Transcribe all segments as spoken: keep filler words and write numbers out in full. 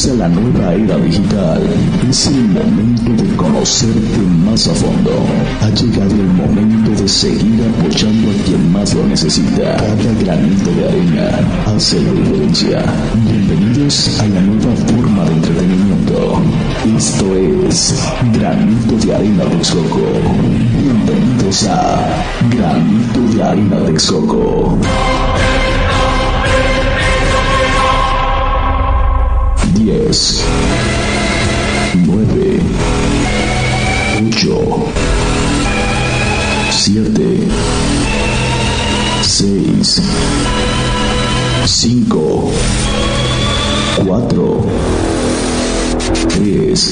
Comienza la nueva era digital. Es el momento de conocerte más a fondo. Ha llegado el momento de seguir apoyando a quien más lo necesita. Cada granito de arena hace la diferencia. Bienvenidos a la nueva forma de entretenimiento. Esto es Granito de Arena Texcoco. Bienvenidos a Granito de Arena Texcoco. diez, nueve, ocho, siete, seis, cinco, cuatro, tres,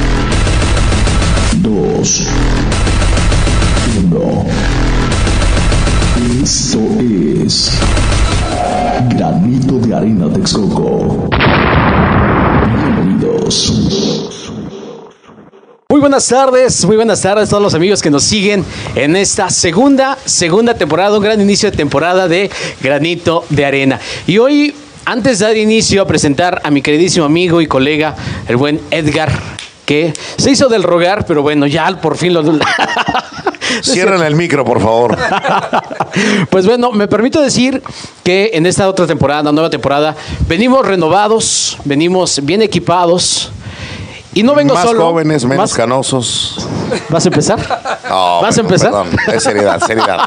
dos, uno. Esto es Granito de Arena Texcoco. Bienvenidos. Muy buenas tardes, muy buenas tardes a todos los amigos que nos siguen en esta segunda, segunda temporada, un gran inicio de temporada de Granito de Arena. Y hoy, antes de dar inicio a presentar a mi queridísimo amigo y colega, el buen Edgar, que se hizo del rogar, pero bueno, ya por fin lo... Cierren el micro, por favor. Pues bueno, me permito decir que en esta otra temporada, nueva temporada, venimos renovados, venimos bien equipados. Y no vengo más solo. Más jóvenes, menos más... canosos. ¿Vas a empezar? Oh, ¿Vas a empezar? Perdón, es seriedad, seriedad.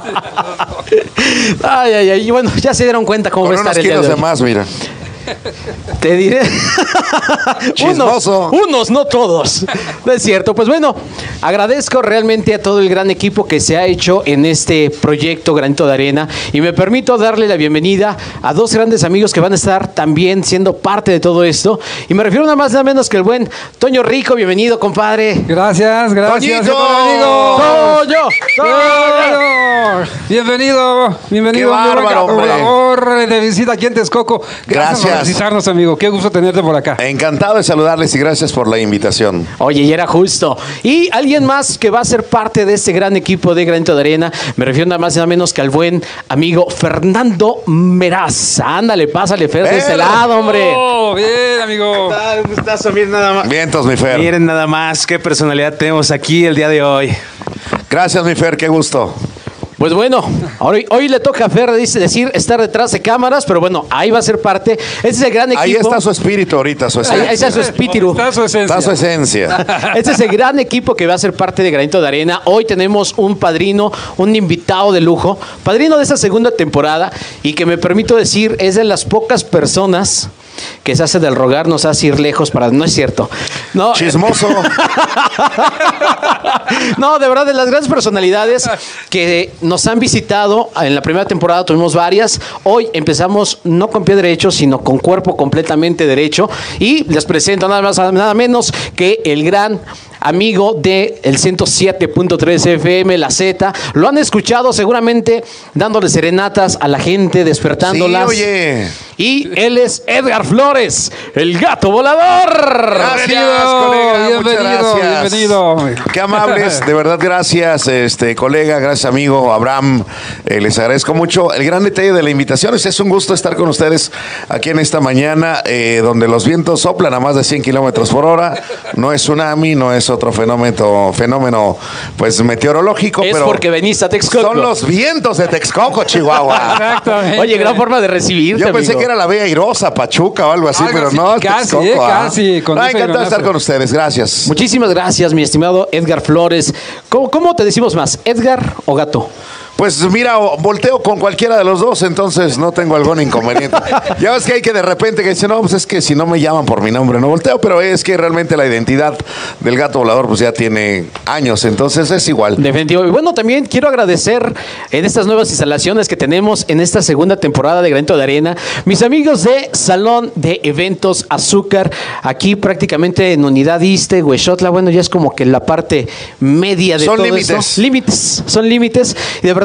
Ay, ay, ay. Y bueno, ya se dieron cuenta cómo Con va a estar unos el día kilos de de hoy. más, mira. Te diré. Chismoso. Unos, unos, no todos. No es cierto. Pues bueno, agradezco realmente a todo el gran equipo que se ha hecho en este proyecto Granito de Arena. Y me permito darle la bienvenida a dos grandes amigos que van a estar también siendo parte de todo esto. Y me refiero nada más nada menos que el buen Toño Rico. Bienvenido, compadre. Gracias, gracias. ¡Toñito! amigo. ¡Toño! ¡Toño! Bienvenido, bienvenido. ¡Qué bárbaro, por hombre! favor, de visita aquí en Texcoco. Gracias, Gracias. por visitarnos, amigo. Qué gusto tenerte por acá. Encantado de saludarles y gracias por la invitación. Oye, y era justo. Y alguien más que va a ser parte de este gran equipo de Granito de Arena, me refiero nada más y nada menos que al buen amigo Fernando Meraz. Ándale, pásale, Fer, de este lado, hombre. Oh, bien, amigo. Un gustazo, miren nada más. Vientos, mi Fer. Miren nada más qué personalidad tenemos aquí el día de hoy. Gracias, mi Fer, qué gusto. Pues bueno, hoy, hoy le toca a Fer dice, decir estar detrás de cámaras, pero bueno, ahí va a ser parte. Este es el gran equipo. Ahí está su espíritu ahorita, su Ahí, esencia. ahí está su espíritu. Está su esencia. Está su esencia. Este es el gran equipo que va a ser parte de Granito de Arena. Hoy tenemos un padrino, un invitado de lujo, padrino de esta segunda temporada y que me permito decir es de las pocas personas que se hace del rogar, nos hace ir lejos para... No es cierto. No, Chismoso. no, de verdad, de las grandes personalidades que nos han visitado en la primera temporada, tuvimos varias. Hoy empezamos no con pie derecho, sino con cuerpo completamente derecho. Y les presento nada más, nada menos que el gran amigo de el ciento siete punto tres F M, La Z. Lo han escuchado seguramente dándole serenatas a la gente, despertándolas. Sí, oye. Y él es Edgar Flores, el gato volador. Gracias, Bienvenido, colega. bienvenido, Muchas gracias. bienvenido. Qué amables, de verdad, gracias, este colega, gracias, amigo Abraham. Eh, les agradezco mucho el gran detalle de la invitación. Es un gusto estar con ustedes aquí en esta mañana, eh, donde los vientos soplan a más de cien kilómetros por hora. No es tsunami, no es otro fenómeno, fenómeno pues meteorológico, Es pero porque veniste a Texcoco. son los vientos de Texcoco, Chihuahua. Exactamente. Oye, gran forma de recibirte, Yo pensé amigo. que era la Bella Airosa, Pachuca o algo así, Algo pero así, no, es casi, Texcoco, eh, ¿ah? casi, con Ah, ese encantado de aironazo. estar con ustedes, gracias. Muchísimas gracias, mi estimado Edgar Flores. ¿Cómo, cómo te decimos más, Edgar o gato? Pues mira, o- volteo con cualquiera de los dos, entonces no tengo algún inconveniente. Ya ves que hay que de repente que dicen, no, pues es que si no me llaman por mi nombre no volteo, pero es que realmente la identidad del gato volador pues ya tiene años, entonces es igual. Definitivo. Y bueno, también quiero agradecer en estas nuevas instalaciones que tenemos en esta segunda temporada de Granito de Arena, mis amigos de Salón de Eventos Azúcar, aquí prácticamente en Unidad Iste, Huexotla, bueno, ya es como que la parte media de Son todo límites. esto. Límites, son límites. Y de verdad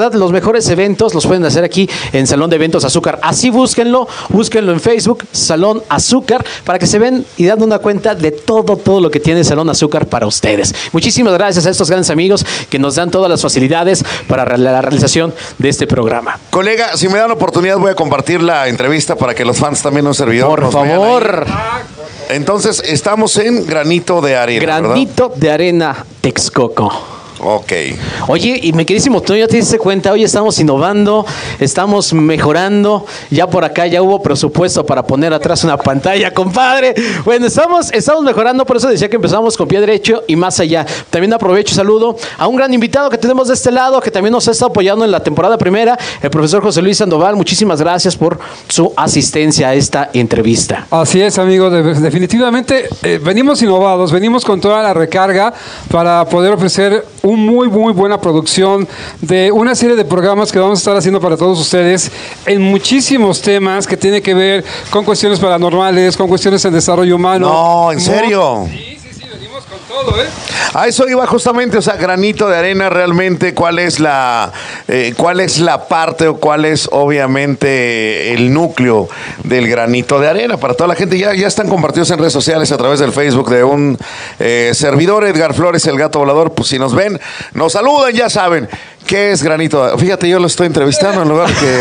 verdad, los mejores eventos los pueden hacer aquí en Salón de Eventos Azúcar. Así búsquenlo, búsquenlo en Facebook, Salón Azúcar, para que se ven y dan una cuenta de todo, todo lo que tiene Salón Azúcar para ustedes. Muchísimas gracias a estos grandes amigos que nos dan todas las facilidades para la realización de este programa. Colega, si me dan la oportunidad voy a compartir la entrevista para que los fans también nos servidor. Por favor. Entonces, estamos en Granito de Arena. Granito ¿verdad? de Arena Texcoco. Ok. Oye, y mi queridísimo, tú ya te diste cuenta, hoy estamos innovando, estamos mejorando, ya por acá ya hubo presupuesto para poner atrás una pantalla, compadre. Bueno, estamos, estamos mejorando, por eso decía que empezamos con pie derecho y más allá. También aprovecho y saludo a un gran invitado que tenemos de este lado, que también nos ha estado apoyando en la temporada primera, el profesor José Luis Sandoval. Muchísimas gracias por su asistencia a esta entrevista. Así es, amigo, de, definitivamente eh, venimos innovados, venimos con toda la recarga para poder ofrecer un muy, muy buena producción de una serie de programas que vamos a estar haciendo para todos ustedes en muchísimos temas que tienen que ver con cuestiones paranormales, con cuestiones del desarrollo humano. No, ¿en serio? Sí, sí, sí, venimos con todo, ¿eh? A eso iba justamente, o sea, Granito de Arena, realmente, ¿cuál es la, eh, cuál es la parte o cuál es obviamente el núcleo del Granito de Arena? Para toda la gente, ya, ya están compartidos en redes sociales a través del Facebook de un eh, servidor, Edgar Flores, el gato volador. Pues si nos ven, nos saludan, ya saben. ¿Qué es Granito? Fíjate, yo lo estoy entrevistando en lugar que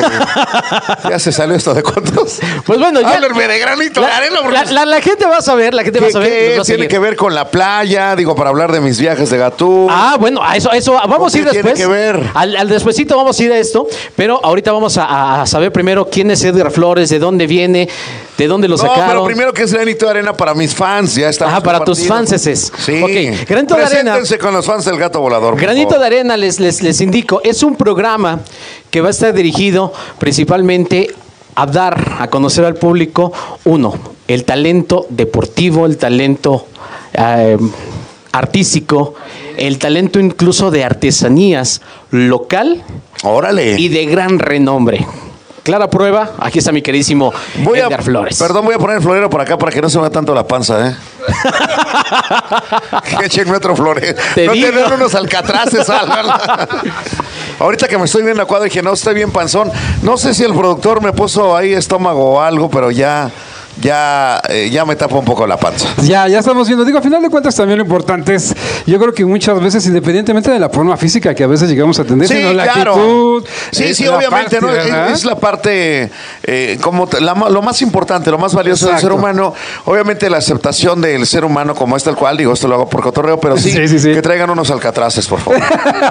ya se salió esto de cuentos. Pues bueno, ya. Háblenme de Granito la, de Arena. La, la, la gente va a saber, la gente va a saber. ¿Qué va a tiene que ver con la playa? Digo, para hablar de mis viajes de Gatú. Ah, bueno, a eso, a eso vamos a ir después. ¿Qué tiene que ver? Al, al despuesito vamos a ir a esto, pero ahorita vamos a, a saber primero quién es Edgar Flores, de dónde viene, de dónde lo sacaron. No, pero primero, ¿qué es Granito de Arena para mis fans? Ya estamos. Ajá, para tus fans es. Sí. Okay. Granito de Arena. Preséntense con los fans del Gato Volador. Granito de Arena, les, les, les indico, es un programa que va a estar dirigido principalmente a dar a conocer al público, uno, el talento deportivo, el talento eh, artístico, el talento incluso de artesanías local. Órale. Y de gran renombre. Clara prueba, aquí está mi queridísimo voy Edgar a, Flores. Perdón, voy a poner el florero por acá para que no se vea tanto la panza, ¿eh? Échenme otro florero. Te no digo. tienen unos alcatraces. Ahorita que me estoy viendo a cuadro dije, no, estoy bien panzón. No sé si el productor me puso ahí estómago o algo, pero ya... Ya, eh, ya me tapa un poco la panza. Ya, ya estamos viendo. Digo, a final de cuentas también lo importante es, yo creo que muchas veces, independientemente de la forma física que a veces llegamos a tener, sí, sino la claro. actitud. Sí, sí, la obviamente, parte, ¿no? Es, es la parte, eh, como te- la- lo más importante, lo más valioso Exacto. del ser humano. Obviamente la aceptación del ser humano como es tal cual, digo, esto lo hago por cotorreo, pero sí, Sí, sí, sí. que traigan unos alcatraces, por favor.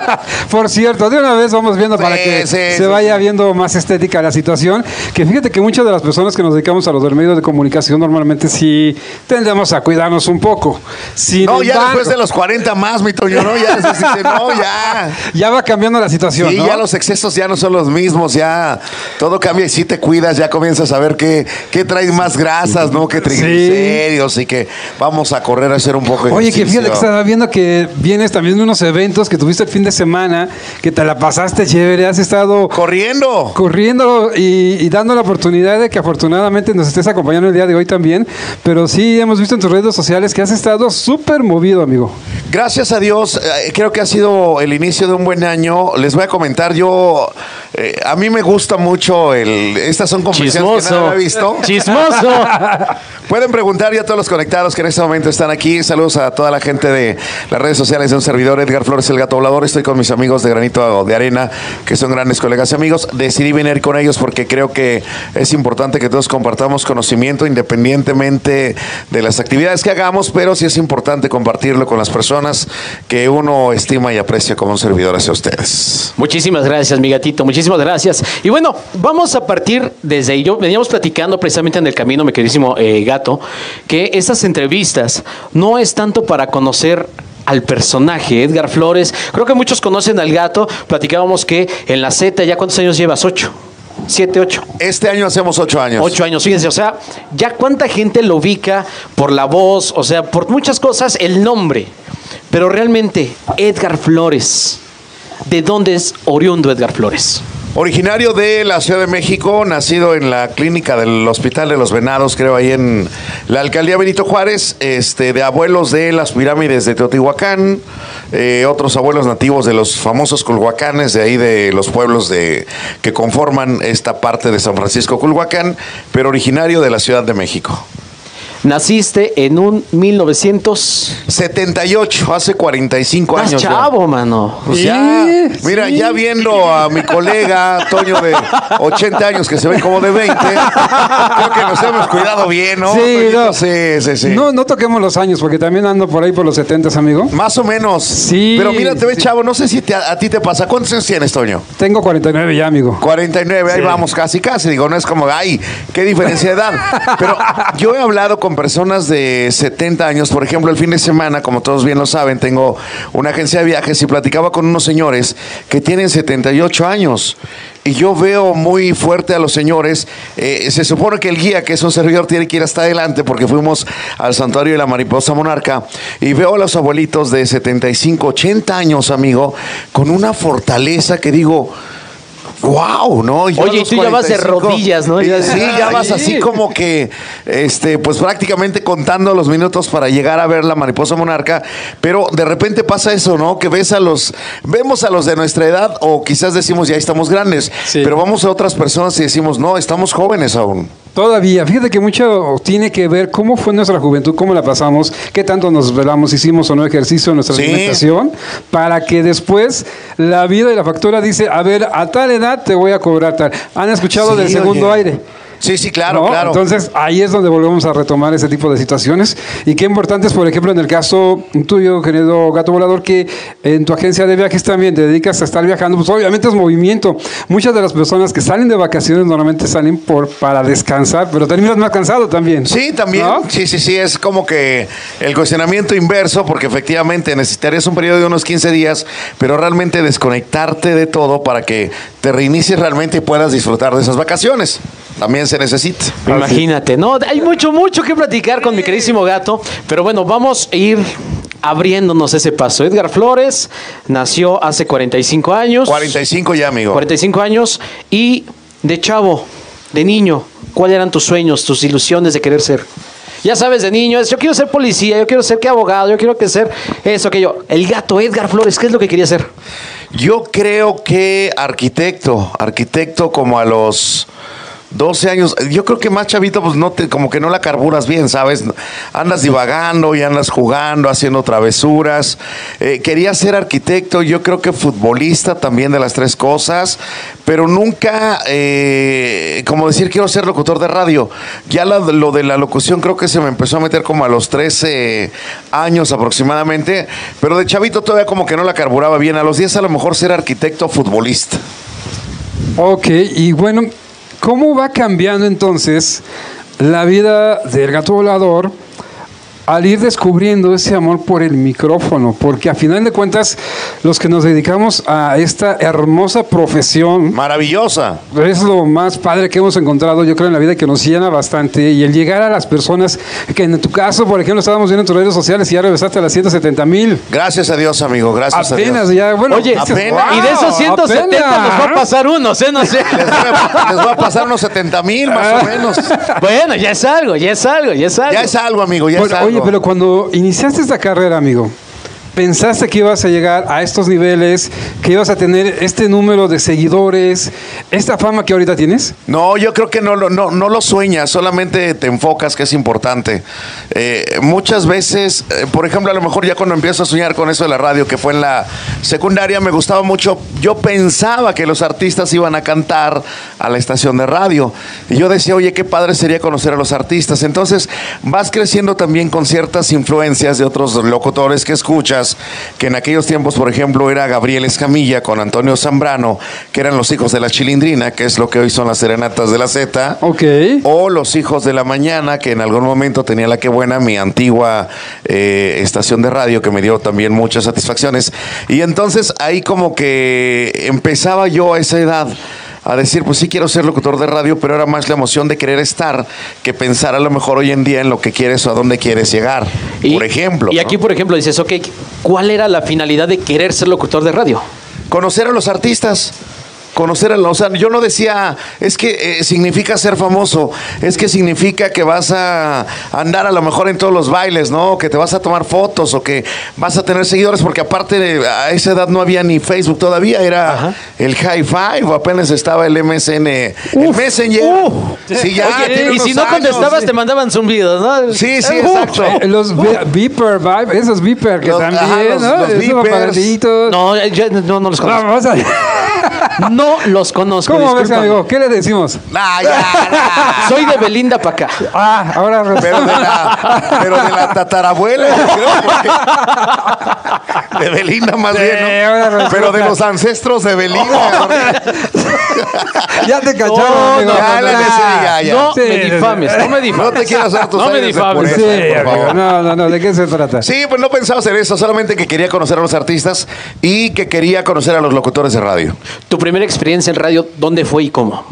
Por cierto, de una vez vamos viendo Sí, para que sí, se sí, vaya sí. viendo más estética la situación. Que fíjate que muchas de las personas que nos dedicamos a los del medio de comunicación normalmente sí tendemos a cuidarnos un poco. Sin No, ya embargo, después de los cuarenta más, mi Toño, ¿no? Ya, se dice, no, ya. ya va cambiando la situación, Sí, ¿no? ya los excesos ya no son los mismos, ya todo cambia y si te cuidas, ya comienzas a ver qué, qué trae más grasas, ¿no? Qué triglicéridos y que vamos a correr a hacer un poco de Oye, que ejercicio. fíjate que estaba viendo que vienes también de unos eventos que tuviste el fin de semana, que te la pasaste chévere, has estado Corriendo. corriendo y, y dando la oportunidad de que afortunadamente nos estés acompañando el día de hoy también, pero sí hemos visto en tus redes sociales que has estado súper movido, amigo. Gracias a Dios, eh, creo que ha sido el inicio de un buen año. Les voy a comentar, yo, eh, a mí me gusta mucho el, estas son confesiones que nada he visto. Chismoso. Pueden preguntar ya a todos los conectados que en este momento están aquí. Saludos a toda la gente de las redes sociales de un servidor, Edgar Flores, el Gato Volador. Estoy con mis amigos de Granito de Arena, que son grandes colegas y amigos. Decidí venir con ellos porque creo que es importante que todos compartamos conocimiento independientemente de las actividades que hagamos, pero sí es importante compartirlo con las personas que uno estima y aprecia como un servidor hacia ustedes. Muchísimas gracias, mi gatito, muchísimas gracias. Y bueno, vamos a partir desde ahí. Yo veníamos platicando precisamente en el camino, mi queridísimo eh, gato, que estas entrevistas no es tanto para conocer al personaje, Edgar Flores. Creo que muchos conocen al gato. Platicábamos que en la Z, ¿ya cuántos años llevas? Ocho. Siete, ocho. Este año hacemos ocho años. Ocho años, fíjense, o sea, ya cuánta gente lo ubica por la voz, o sea, por muchas cosas, el nombre. Pero realmente, Edgar Flores, ¿de dónde es oriundo Edgar Flores? Originario de la Ciudad de México, nacido en la clínica del Hospital de los Venados, creo ahí en la alcaldía Benito Juárez, este, de abuelos de las pirámides de Teotihuacán, eh, otros abuelos nativos de los famosos Culhuacanes, de ahí de los pueblos de que conforman esta parte de San Francisco Culhuacán, pero originario de la Ciudad de México. Naciste en un mil novecientos setenta y ocho, hace cuarenta y cinco años. Estás chavo, mano. Pues ya, mira, sí. Ya viendo a mi colega Toño de ochenta años que se ve como de veinte, creo que nos hemos cuidado bien, ¿no? Sí, no, sí, sí, sí. No, no toquemos los años, porque también ando por ahí por los setentas, amigo. Más o menos. Sí. Pero mira, te ves sí. chavo, no sé si te, a, a ti te pasa. ¿Cuántos años tienes, Toño? Tengo cuarenta y nueve ya, amigo. cuarenta y nueve, sí. Ahí vamos, casi, casi. Digo, no es como, ay, qué diferencia de edad. Pero yo he hablado con personas de setenta años, por ejemplo, el fin de semana, como todos bien lo saben, tengo una agencia de viajes y platicaba con unos señores que tienen setenta y ocho años. Y yo veo muy fuerte a los señores. Eh, se supone que el guía, que es un servidor, tiene que ir hasta adelante porque fuimos al santuario de la mariposa monarca. Y veo a los abuelitos de setenta y cinco, ochenta años, amigo, con una fortaleza que digo... Wow, ¿no? Yo Oye, y tú ya vas de rodillas, ¿no? Ya, sí, ya vas así como que, este, pues prácticamente contando los minutos para llegar a ver la mariposa monarca, pero de repente pasa eso, ¿no? Que ves a los, vemos a los de nuestra edad, o quizás decimos ya estamos grandes, sí. Pero vamos a otras personas y decimos, no, estamos jóvenes aún. Todavía, fíjate que mucho tiene que ver cómo fue nuestra juventud, cómo la pasamos, qué tanto nos velamos, hicimos o no ejercicio en nuestra sí. alimentación, para que después la vida y la factura dice, a ver, a tal edad te voy a cobrar tal. ¿Han escuchado sí, del segundo oye. aire? Sí, sí, claro, ¿no? claro. Entonces, ahí es donde volvemos a retomar ese tipo de situaciones. Y qué importante es, por ejemplo, en el caso tuyo, querido Gato Volador, que en tu agencia de viajes también te dedicas a estar viajando, pues obviamente es movimiento. Muchas de las personas que salen de vacaciones normalmente salen por para descansar, pero terminas más cansado también. Sí, también. ¿No? Sí, sí, sí, es como que el cuestionamiento inverso, porque efectivamente necesitarías un periodo de unos quince días, pero realmente desconectarte de todo para que te reinicies realmente y puedas disfrutar de esas vacaciones. También se necesita. Imagínate, ¿no? Hay mucho, mucho que platicar con mi queridísimo Gato, pero bueno, vamos a ir abriéndonos ese paso. Edgar Flores nació hace cuarenta y cinco años. cuarenta y cinco ya, amigo. cuarenta y cinco años. Y de chavo, de niño, ¿cuáles eran tus sueños, tus ilusiones de querer ser? Ya sabes, de niño, es, yo quiero ser policía, yo quiero ser que abogado, yo quiero que ser eso, aquello. El Gato, Edgar Flores, ¿qué es lo que quería ser? Yo creo que arquitecto, arquitecto como a los... doce años, yo creo que más chavito, pues no te, como que no la carburas bien, ¿sabes? Andas divagando y andas jugando, haciendo travesuras. Eh, quería ser arquitecto, yo creo que futbolista también, de las tres cosas, pero nunca, eh, como decir, quiero ser locutor de radio. Ya la, lo de la locución creo que se me empezó a meter como a los trece años aproximadamente, pero de chavito todavía como que no la carburaba bien. A los diez a lo mejor ser arquitecto futbolista. Ok, y bueno... ¿Cómo va cambiando entonces la vida del Gato Volador al ir descubriendo ese amor por el micrófono? Porque a final de cuentas, los que nos dedicamos a esta hermosa profesión... maravillosa. Es lo más padre que hemos encontrado, yo creo, en la vida, que nos llena bastante. Y el llegar a las personas, que en tu caso, por ejemplo, estábamos viendo en tus redes sociales y ya regresaste a las ciento setenta mil. Gracias a Dios, amigo, gracias apenas, a Dios. Ya, bueno, oye, apenas. Y de esos ciento setenta apenas. Nos va a pasar unos, ¿eh? No sé. Les voy a, les voy a pasar unos setenta mil, más o menos. Bueno, ya es algo, ya es algo, ya es algo. Ya es algo, amigo, ya bueno, es algo. Oye, pero cuando iniciaste esta carrera, amigo, ¿pensaste que ibas a llegar a estos niveles, que ibas a tener este número de seguidores, esta fama que ahorita tienes? No, yo creo que no, no, no lo sueñas, solamente te enfocas, que es importante. Eh, muchas veces, eh, por ejemplo, a lo mejor ya cuando empiezo a soñar con eso de la radio, que fue en la secundaria, me gustaba mucho. Yo pensaba que los artistas iban a cantar a la estación de radio. Y yo decía, oye, qué padre sería conocer a los artistas. Entonces vas creciendo también con ciertas influencias de otros locutores que escuchas, que en aquellos tiempos, por ejemplo, era Gabriel Escamilla con Antonio Zambrano, que eran los hijos de la Chilindrina, que es lo que hoy son las serenatas de la Z. Ok. O los hijos de la mañana, que en algún momento tenía La Que Buena, mi antigua eh, estación de radio, que me dio también muchas satisfacciones. Y entonces ahí como que empezaba yo a esa edad a decir, pues sí quiero ser locutor de radio, pero era más la emoción de querer estar que pensar a lo mejor hoy en día en lo que quieres o a dónde quieres llegar, y, por ejemplo. Y aquí, ¿no? por ejemplo, dices, ok, ¿cuál era la finalidad de querer ser locutor de radio? Conocer a los artistas. conocer a la, o sea, yo no decía, es que eh, significa ser famoso, es que significa que vas a andar a lo mejor en todos los bailes, ¿no? Que te vas a tomar fotos o que vas a tener seguidores, porque aparte de, a esa edad no había ni Facebook todavía, era Ajá. el High Five, o apenas estaba el M S N, uf, el Messenger. Uf. Sí, ya, Oye, y si no contestabas sí. te mandaban zumbidos, ¿no? Sí, sí, exacto. Eh, los Beeper, esos Beeper que los, también, ajá, los, ¿no? Los Beepers. No, yo no, no los conozco. Vamos a... No los conozco. ¿Cómo ves, amigo? ¿Qué le decimos? Nah, ya, nah. Soy de Belinda para acá. Ah, ahora pero de la, pero de la tatarabuela, creo, porque... de Belinda más sí, bien, ¿no? Pero de los ancestros de Belinda. Ya te cacharon, no, amigo. No, ya, no, ya, ya, ya. no sí, me difames, no me difames. No te quieras hacer tus No me difames. Eso, sí, por favor. No, no, no, ¿de qué se trata? Sí, pues no pensaba hacer eso, solamente que quería conocer a los artistas y que quería conocer a los locutores de radio. ¿Tu primera experiencia en radio, dónde fue y cómo?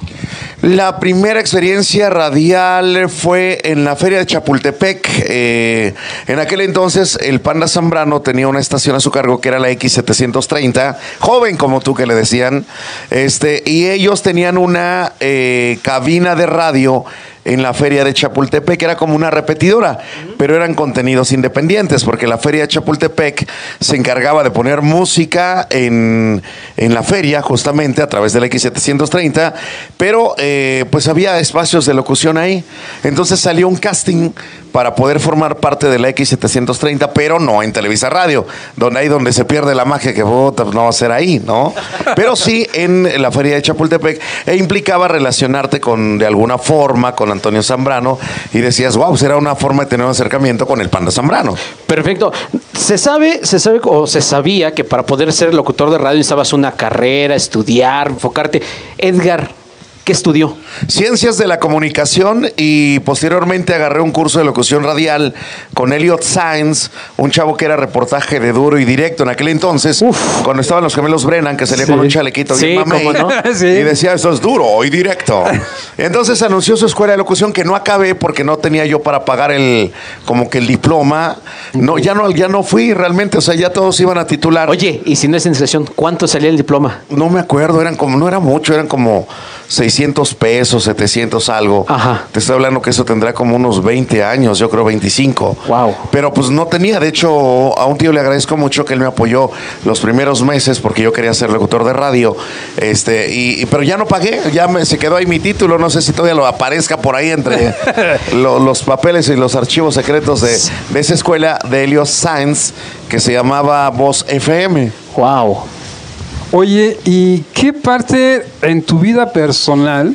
La primera experiencia radial fue en la feria de Chapultepec. Eh, en aquel entonces el Panda Zambrano tenía una estación a su cargo que era la X setecientos treinta, joven como tú que le decían, este, y ellos tenían una eh, cabina de radio en la feria de Chapultepec, que era como una repetidora, uh-huh. pero eran contenidos independientes, porque la feria de Chapultepec se encargaba de poner música en, en la feria, justamente a través de la X setecientos treinta, pero eh, pues había espacios de locución ahí. Entonces salió un casting para poder formar parte de la X setecientos treinta, pero no en Televisa Radio, donde ahí donde se pierde la magia, que puta, no va a ser ahí, ¿no? Pero sí en la feria de Chapultepec, e implicaba relacionarte con, de alguna forma, con Antonio Zambrano, y decías, wow, será una forma de tener un acercamiento con el Panda Zambrano. Perfecto. Se sabe, se sabe o se sabía que para poder ser locutor de radio necesitabas una carrera, estudiar, enfocarte. Edgar, ¿qué estudió? Ciencias de la comunicación, y posteriormente agarré un curso de locución radial con Elliot Sainz, un chavo que era reportaje de duro y directo en aquel entonces. Uf. Cuando estaban los gemelos Brennan, que salía sí. con un chalequito sí, bien mamey, ¿no? sí. y decía, esto es duro y directo. Entonces anunció su escuela de locución, que no acabé porque no tenía yo para pagar el como que el diploma. No, ya no, ya no fui realmente, o sea, ya todos iban a titular. Oye, y si no es sensación, ¿cuánto salía el diploma? No me acuerdo, eran como, no era mucho, eran como seiscientos pesos, setecientos algo. Ajá. Te estoy hablando que eso tendrá como unos veinte años, yo creo veinticinco. Wow. Pero pues no tenía, de hecho, a un tío le agradezco mucho que él me apoyó los primeros meses porque yo quería ser locutor de radio. Este, y, y pero ya no pagué, ya me, se quedó ahí mi título, no sé si todavía lo aparezca por ahí entre lo, los papeles y los archivos secretos de, de esa escuela de Elliot Sainz que se llamaba Voz F M. Wow. Oye, ¿y qué parte en tu vida personal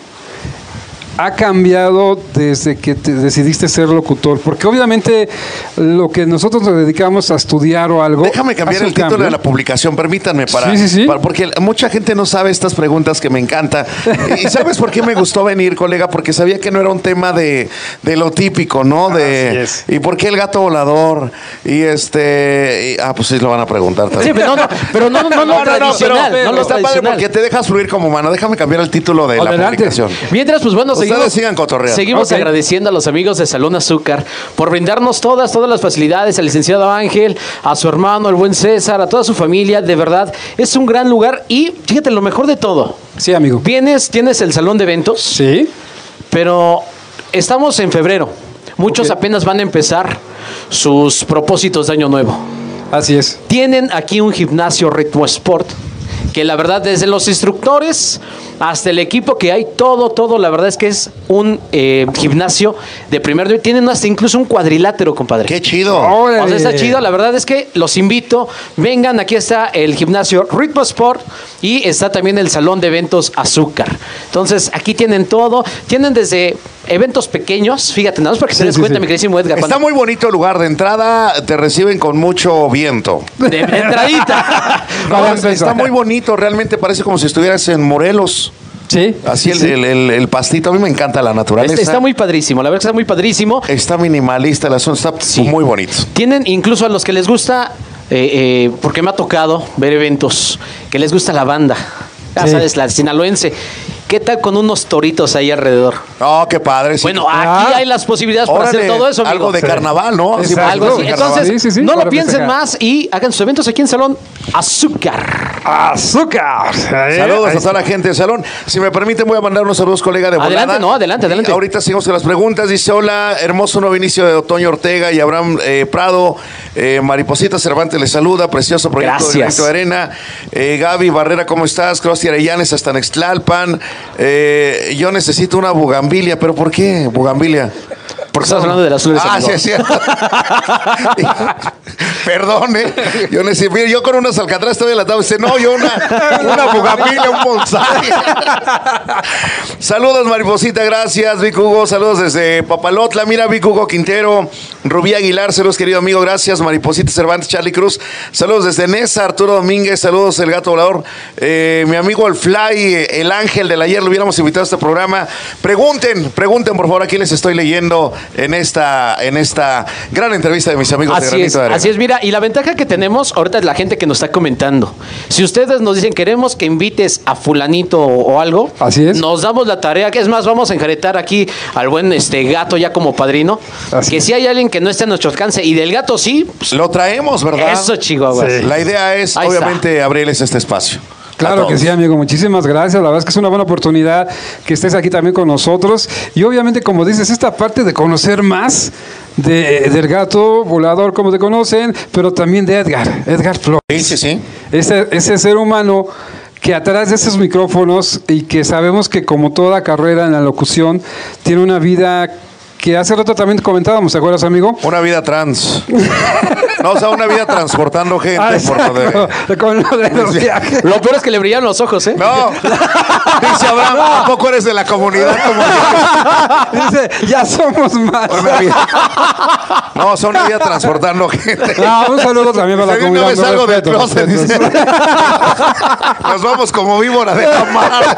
ha cambiado desde que te decidiste ser locutor? Porque obviamente lo que nosotros nos dedicamos a estudiar o algo... Déjame cambiar el título cambio. de la publicación, permítanme, para, sí, sí, sí. para porque mucha gente no sabe estas preguntas que me encanta. ¿Y sabes por qué me gustó venir, colega? Porque sabía que no era un tema de, de lo típico, ¿no? De es. ¿Y por qué el gato volador? Y este... Y, ah, pues sí lo van a preguntar también. Sí, pero no, no, pero no, no, no, no, no tradicional. Pero, pero, no lo está padre porque te dejas fluir como humano. Déjame cambiar el título de Adelante. la publicación. Mientras, pues bueno, Ustedes seguimos, sigan cotorreando. Seguimos okay. agradeciendo a los amigos de Salón Azúcar por brindarnos todas, todas las facilidades, al licenciado Ángel, a su hermano, el buen César, a toda su familia. De verdad, es un gran lugar y fíjate, lo mejor de todo. Sí, amigo. Vienes, tienes el salón de eventos. Sí. Pero estamos en febrero. Muchos okay. apenas van a empezar sus propósitos de año nuevo. Así es. Tienen aquí un gimnasio Ritmo Sport, que la verdad, desde los instructores hasta el equipo que hay, todo, todo, la verdad es que es un eh, gimnasio de primer nivel. Tienen hasta incluso un cuadrilátero, compadre. ¡Qué chido! O sea, está chido. La verdad es que los invito. Vengan, aquí está el gimnasio Ritmo Sport y está también el salón de eventos Azúcar. Entonces, aquí tienen todo. Tienen desde eventos pequeños, fíjate, nada más para que sí, te des sí, cuenta, sí. mi queridísimo Edgar. Está cuando... muy bonito el lugar. De entrada te reciben con mucho viento. De, de entradita. No, está muy bonito. Realmente parece como si estuvieras en Morelos. Sí. Así sí, el, sí. El, el, el pastito, a mí me encanta la naturaleza. Está, está muy padrísimo, la verdad que está muy padrísimo. Está minimalista, el asunto está sí. muy bonito. Tienen incluso a los que les gusta, eh, eh, porque me ha tocado ver eventos, que les gusta la banda. Ya sí. sabes, la sinaloense. ¿Qué tal con unos toritos ahí alrededor? Oh, qué padre. Sí. Bueno, aquí hay las posibilidades para Órale, hacer todo eso, amigo. algo de carnaval, ¿no? Sí, Sí, Algo así. de Entonces, carnaval. Sí, sí, sí, no lo para piensen festejar. más y hagan sus eventos aquí en Salón Azúcar. ¡Azúcar! ¿Eh? Saludos Ahí a toda la gente del salón. Si me permiten, voy a mandar unos saludos, colega de volada. Adelante, no, adelante, adelante. Y ahorita seguimos con las preguntas. Dice, hola, hermoso nuevo inicio de Otoño Ortega y Abraham eh, Prado. Eh, Mariposita Cervantes les saluda. Precioso proyecto de Gracias. Granito de Arena. Eh, Gaby Barrera, ¿cómo estás? Crosti Arellanes hasta Nextlalpan. Eh, yo necesito una bugambilia. ¿Pero por qué bugambilia? Porque estás hablando de las flores. Ah, amigo. sí, es cierto. Perdón, ¿eh? Yo, necesito, mire, yo con unas alcatraz estoy delatado. Dice, no, yo una, una bugambilia, un bonsai. Saludos, Mariposita, gracias, Vic Hugo. Saludos desde Papalotla. Mira, Vic Hugo Quintero, Rubí Aguilar, saludos, querido amigo. Gracias, Mariposita Cervantes, Charlie Cruz. Saludos desde Nesa, Arturo Domínguez. Saludos, el gato volador. Eh, mi amigo el Fly, el ángel del ayer, lo hubiéramos invitado a este programa. Pregunten, pregunten, por favor, aquí les estoy leyendo en esta, en esta gran entrevista de mis amigos de Así Granito es, de Arena. así es, mira, y la ventaja que tenemos ahorita es la gente que nos está comentando. Si ustedes nos dicen queremos que invites a fulanito o, o algo, Así es. nos damos la tarea, que es más, vamos a enjaretar aquí al buen este gato ya como padrino, Así que es. si hay alguien que no esté a nuestro alcance y del gato sí, pues, Lo traemos, ¿verdad? eso Chihuahua. Sí. La idea es, Ahí está. obviamente, abrirles este espacio. A Claro que todos. sí, amigo. Muchísimas gracias. La verdad es que es una buena oportunidad que estés aquí también con nosotros. Y obviamente, como dices, esta parte de conocer más de, del gato volador, como te conocen, pero también de Edgar, Edgar Flores. Sí, sí, sí. Ese, ese ser humano que atrás de esos micrófonos y que sabemos que como toda carrera en la locución, tiene una vida que hace rato también comentábamos, ¿te acuerdas, amigo? Una vida trans. No, o sea, una vida transportando gente Ah, por lo de... exacto, con lo de los viajes. Lo peor es que le brillan los ojos, ¿eh? No, dice Abraham, tampoco eres de la comunidad como yo. Dice, ya somos más. Una vida- No, o sea, una vida transportando gente. Ah, un saludo también para la De una comunidad. vez no, salgo del respeto, closet, respeto. dice. Nos vamos como víbora de la mar.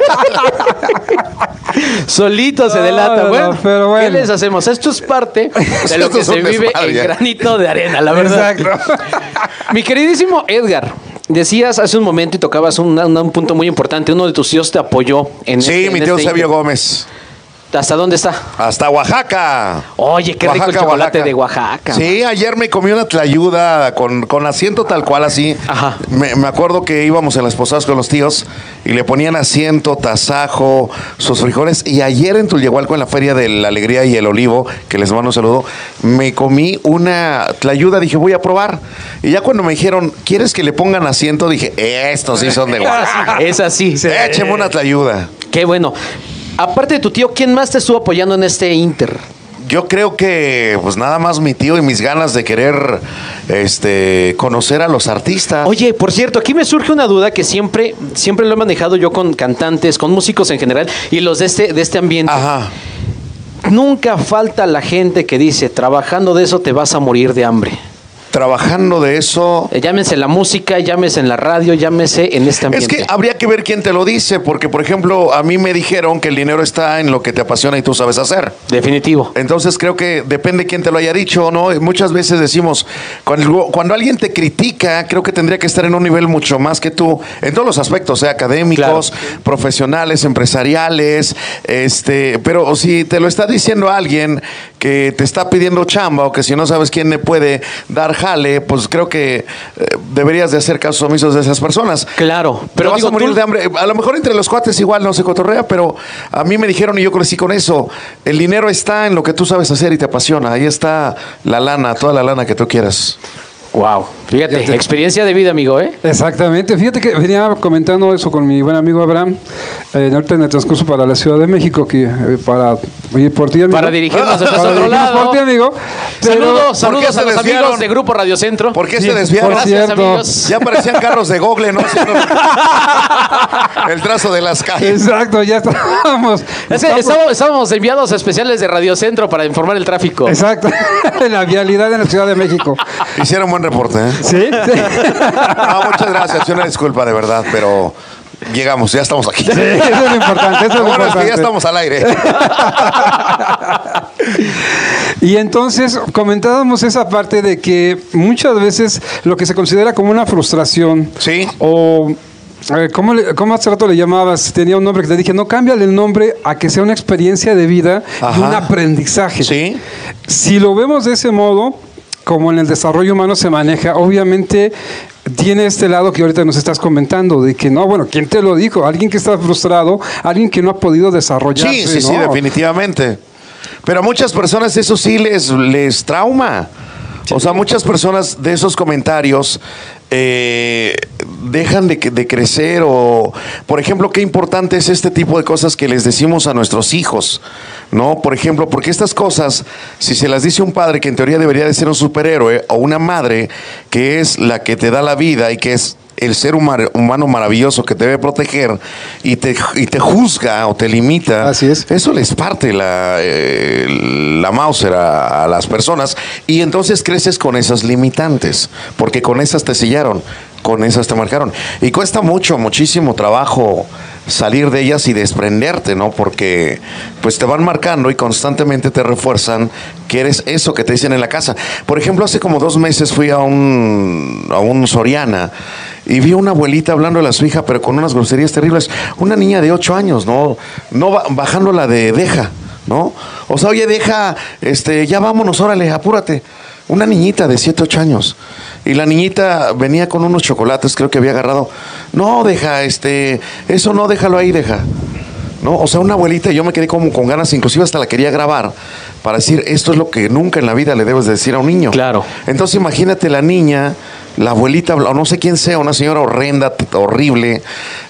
Solito se No, delata. no, Bueno, pero bueno. ¿qué les hacemos? Esto es parte de lo Esto que es un se vive desmadre, en ya. Granito de Arena, la verdad. Exacto. Mi queridísimo Edgar, decías hace un momento y tocabas un, un- un punto muy importante. Uno de tus tíos te apoyó en Sí, este- mi en tío este Sabio inter- Gómez. ¿Hasta dónde está? Hasta Oaxaca. Oye, qué rico el chocolate de Oaxaca. Sí, ayer me comí una tlayuda con, con asiento tal cual así. Ajá. Me, me acuerdo que íbamos en las posadas con los tíos y le ponían asiento, tasajo, sus frijoles. Y ayer en Tulyehualco, en la Feria de la Alegría y el Olivo, que les mando un saludo, me comí una tlayuda. Dije, voy a probar. Y ya cuando me dijeron, ¿quieres que le pongan asiento? Dije, estos sí son de Oaxaca. Es así. Écheme una tlayuda. Qué bueno. Aparte de tu tío, ¿quién más te estuvo apoyando en este Inter? Yo creo que pues nada más mi tío y mis ganas de querer este conocer a los artistas. Oye, por cierto, aquí me surge una duda que siempre, siempre lo he manejado yo con cantantes, con músicos en general y los de este, de este ambiente. Ajá. Nunca falta la gente que dice, trabajando de eso te vas a morir de hambre. Trabajando de eso. Eh, Llámese en la música, llámese en la radio, llámese en este Es ambiente. que habría que ver quién te lo dice, porque por ejemplo, a mí me dijeron que el dinero está en lo que te apasiona y tú sabes hacer. Definitivo. Entonces creo que depende quién te lo haya dicho, ¿no? Y muchas veces decimos, cuando, cuando alguien te critica, creo que tendría que estar en un nivel mucho más que tú, en todos los aspectos, sea académicos, profesionales, empresariales, este, pero si te lo está diciendo alguien que te está pidiendo chamba o que si no sabes quién le puede dar jale, pues creo que eh, deberías de hacer casos omisos de esas personas. Claro, Pero pero vas digo, a morir tú- de hambre. A lo mejor entre los cuates igual no se cotorrea, pero a mí me dijeron y yo crecí con eso. El dinero está en lo que tú sabes hacer y te apasiona. Ahí está la lana, toda la lana que tú quieras. Wow, fíjate, Fíjate. experiencia de vida, amigo, ¿eh? Exactamente. Fíjate que venía comentando eso con mi buen amigo Abraham, eh, ahorita en el transcurso para la Ciudad de México, que, eh, para ir por ti, amigo. Para dirigirnos hacia Para otro dirigirnos lado. por ti, amigo. Pero- Saludos, ¿por qué saludos se a los desviaron? amigos de Grupo Radio Centro. ¿Por qué Sí, se desviaron? por Gracias, cierto. amigos. Ya parecían carros de Google, ¿no? Haciendo el trazo de las calles. Exacto, ya estábamos. Es que estábamos, estábamos enviados especiales de Radio Centro para informar el tráfico. Exacto, la vialidad en la Ciudad de México. Hicieron buen reporte, ¿eh? ¿Sí? No, muchas gracias. Una disculpa, de verdad, pero llegamos, ya estamos aquí. Sí, eso es lo importante, eso es Lo lo bueno es que importante. ya estamos al aire. Y entonces comentábamos esa parte de que muchas veces lo que se considera como una frustración Sí. o Eh, ¿Cómo, le, ¿Cómo hace rato le llamabas? Tenía un nombre que te dije, no, cámbiale el nombre a que sea una experiencia de vida Ajá. y un aprendizaje. Sí. Si lo vemos de ese modo, como en el desarrollo humano se maneja, obviamente tiene este lado que ahorita nos estás comentando, de que no, bueno, ¿quién te lo dijo? Alguien que está frustrado, alguien que no ha podido desarrollarse. Sí, sí, ¿no? sí, definitivamente. Pero a muchas personas eso sí les, les trauma. O sea, muchas personas de esos comentarios eh, dejan de, de crecer o, por ejemplo, qué importante es este tipo de cosas que les decimos a nuestros hijos, ¿no? Por ejemplo, porque estas cosas, si se las dice un padre que en teoría debería de ser un superhéroe o una madre que es la que te da la vida y que es el ser humano maravilloso que te debe proteger y te, y te juzga o te limita, así es. Eso les parte la, eh, la Mauser a, a las personas y entonces creces con esas limitantes, porque con esas te sellaron, con esas te marcaron. Y cuesta mucho, muchísimo trabajo salir de ellas y desprenderte, ¿no? Porque pues te van marcando y constantemente te refuerzan que eres eso que te dicen en la casa. Por ejemplo, hace como dos meses fui a un, a un Soriana y vi a una abuelita hablando de su hija, pero con unas groserías terribles. Una niña de ocho años, ¿no? No bajándola de deja, ¿no? O sea, oye, deja, este, ya vámonos, órale, apúrate. Una niñita de siete, ocho años. Y la niñita venía con unos chocolates, creo que había agarrado. No, deja, este, eso no, déjalo ahí, deja. ¿No? O sea, una abuelita, yo me quedé como con ganas, inclusive hasta la quería grabar, para decir, esto es lo que nunca en la vida le debes de decir a un niño. Claro. Entonces imagínate la niña, la abuelita, o no sé quién sea, una señora horrenda, horrible,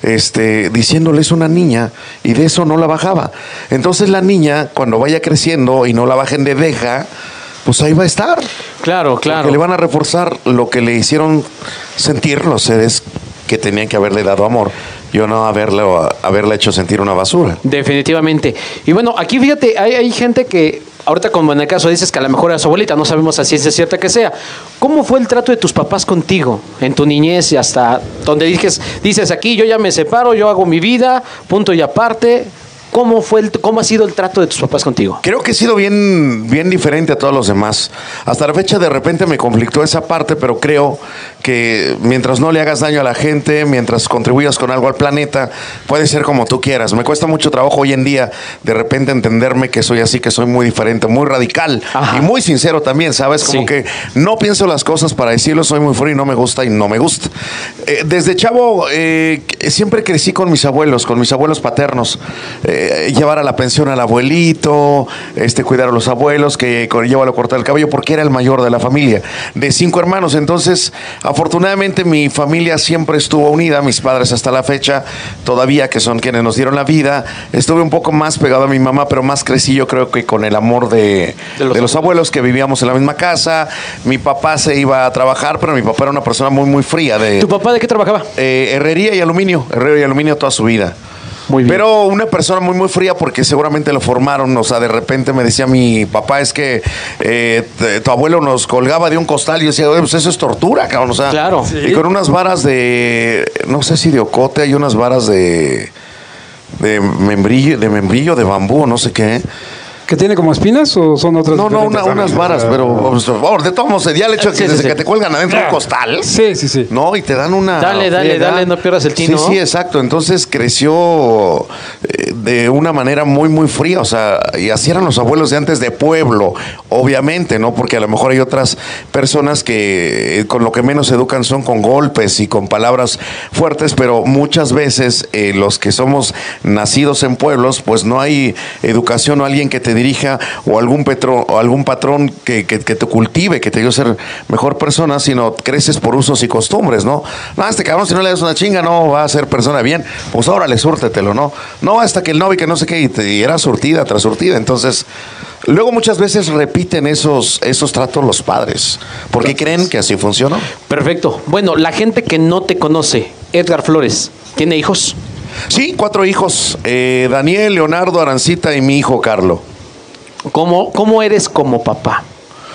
este, diciéndole es una niña, y de eso no la bajaba. Entonces la niña, cuando vaya creciendo y no la bajen de deja, pues ahí va a estar. Claro, claro. Porque le van a reforzar lo que le hicieron sentir los seres que tenían que haberle dado amor. Yo no haberle, haberle hecho sentir una basura. Definitivamente. Y bueno, aquí fíjate, hay, hay gente que, ahorita como en el caso dices que a lo mejor era su abuelita, no sabemos a ciencia cierta que sea. ¿Cómo fue el trato de tus papás contigo en tu niñez y hasta donde dices, dices aquí yo ya me separo, yo hago mi vida, punto y aparte? ¿Cómo fue el, cómo ha sido el trato de tus papás contigo? Creo que he sido bien, bien diferente a todos los demás. Hasta la fecha de repente me conflictó esa parte, pero creo que mientras no le hagas daño a la gente, mientras contribuyas con algo al planeta, puede ser como tú quieras. Me cuesta mucho trabajo hoy en día de repente entenderme que soy así, que soy muy diferente, muy radical. Ajá. Y muy sincero también, ¿sabes? Como sí. que no pienso las cosas para decirlo, soy muy frío y no me gusta y no me gusta. Eh, desde chavo eh, siempre crecí con mis abuelos, con mis abuelos paternos. Eh, llevar a la pensión al abuelito, este, cuidar a los abuelos, que llévalo a cortar el cabello, porque era el mayor de la familia, de cinco hermanos. Entonces, afortunadamente mi familia siempre estuvo unida, mis padres hasta la fecha, todavía, que son quienes nos dieron la vida. Estuve un poco más pegado a mi mamá, pero más crecí yo creo que con el amor de, de, los, de los abuelos, que vivíamos en la misma casa. Mi papá se iba a trabajar, pero mi papá era una persona muy, muy fría. De, ¿Tu papá de qué trabajaba? Eh, herrería y aluminio, herrería y aluminio toda su vida. Muy bien. Pero una persona muy muy fría, porque seguramente lo formaron. O sea, de repente me decía mi papá, es que eh, te, tu abuelo nos colgaba de un costal. Y yo decía, pues eso es tortura, cabrón. O sea, claro. Sí. Y con unas varas de, no sé si de ocote, hay unas varas de de membrillo, de membrillo de bambú, no sé qué. ¿Que tiene como espinas o son otras? No, no, una, unas varas, pero oh, de todos modos, ya el hecho sí, que, sí, desde sí. que te cuelgan adentro un costal. Sí, sí, sí. No, y te dan una. Dale, dale, friega. dale, no pierdas el tino. Sí, sí, exacto. Entonces creció eh, de una manera muy, muy fría. O sea, y así eran los abuelos de antes de pueblo, obviamente, ¿no? Porque a lo mejor hay otras personas que eh, con lo que menos educan son con golpes y con palabras fuertes, pero muchas veces eh, los que somos nacidos en pueblos, pues no hay educación o alguien que te dirija o algún petro, o algún patrón que, que, que te cultive, que te ayude a ser mejor persona, sino creces por usos y costumbres, ¿no? No, este cabrón, si no le das una chinga, no va a ser persona bien. Pues ahora le súrtetelo, ¿no? No, hasta que el novio, que no sé qué, y, te, y era surtida tras surtida. Entonces, luego muchas veces repiten esos, esos tratos los padres, porque Gracias. creen que así funciona. Perfecto. Bueno, la gente que no te conoce, Edgar Flores, ¿tiene hijos? Sí, cuatro hijos. Eh, Daniel, Leonardo, Arancita y mi hijo Carlo. ¿Cómo, ¿Cómo eres como papá?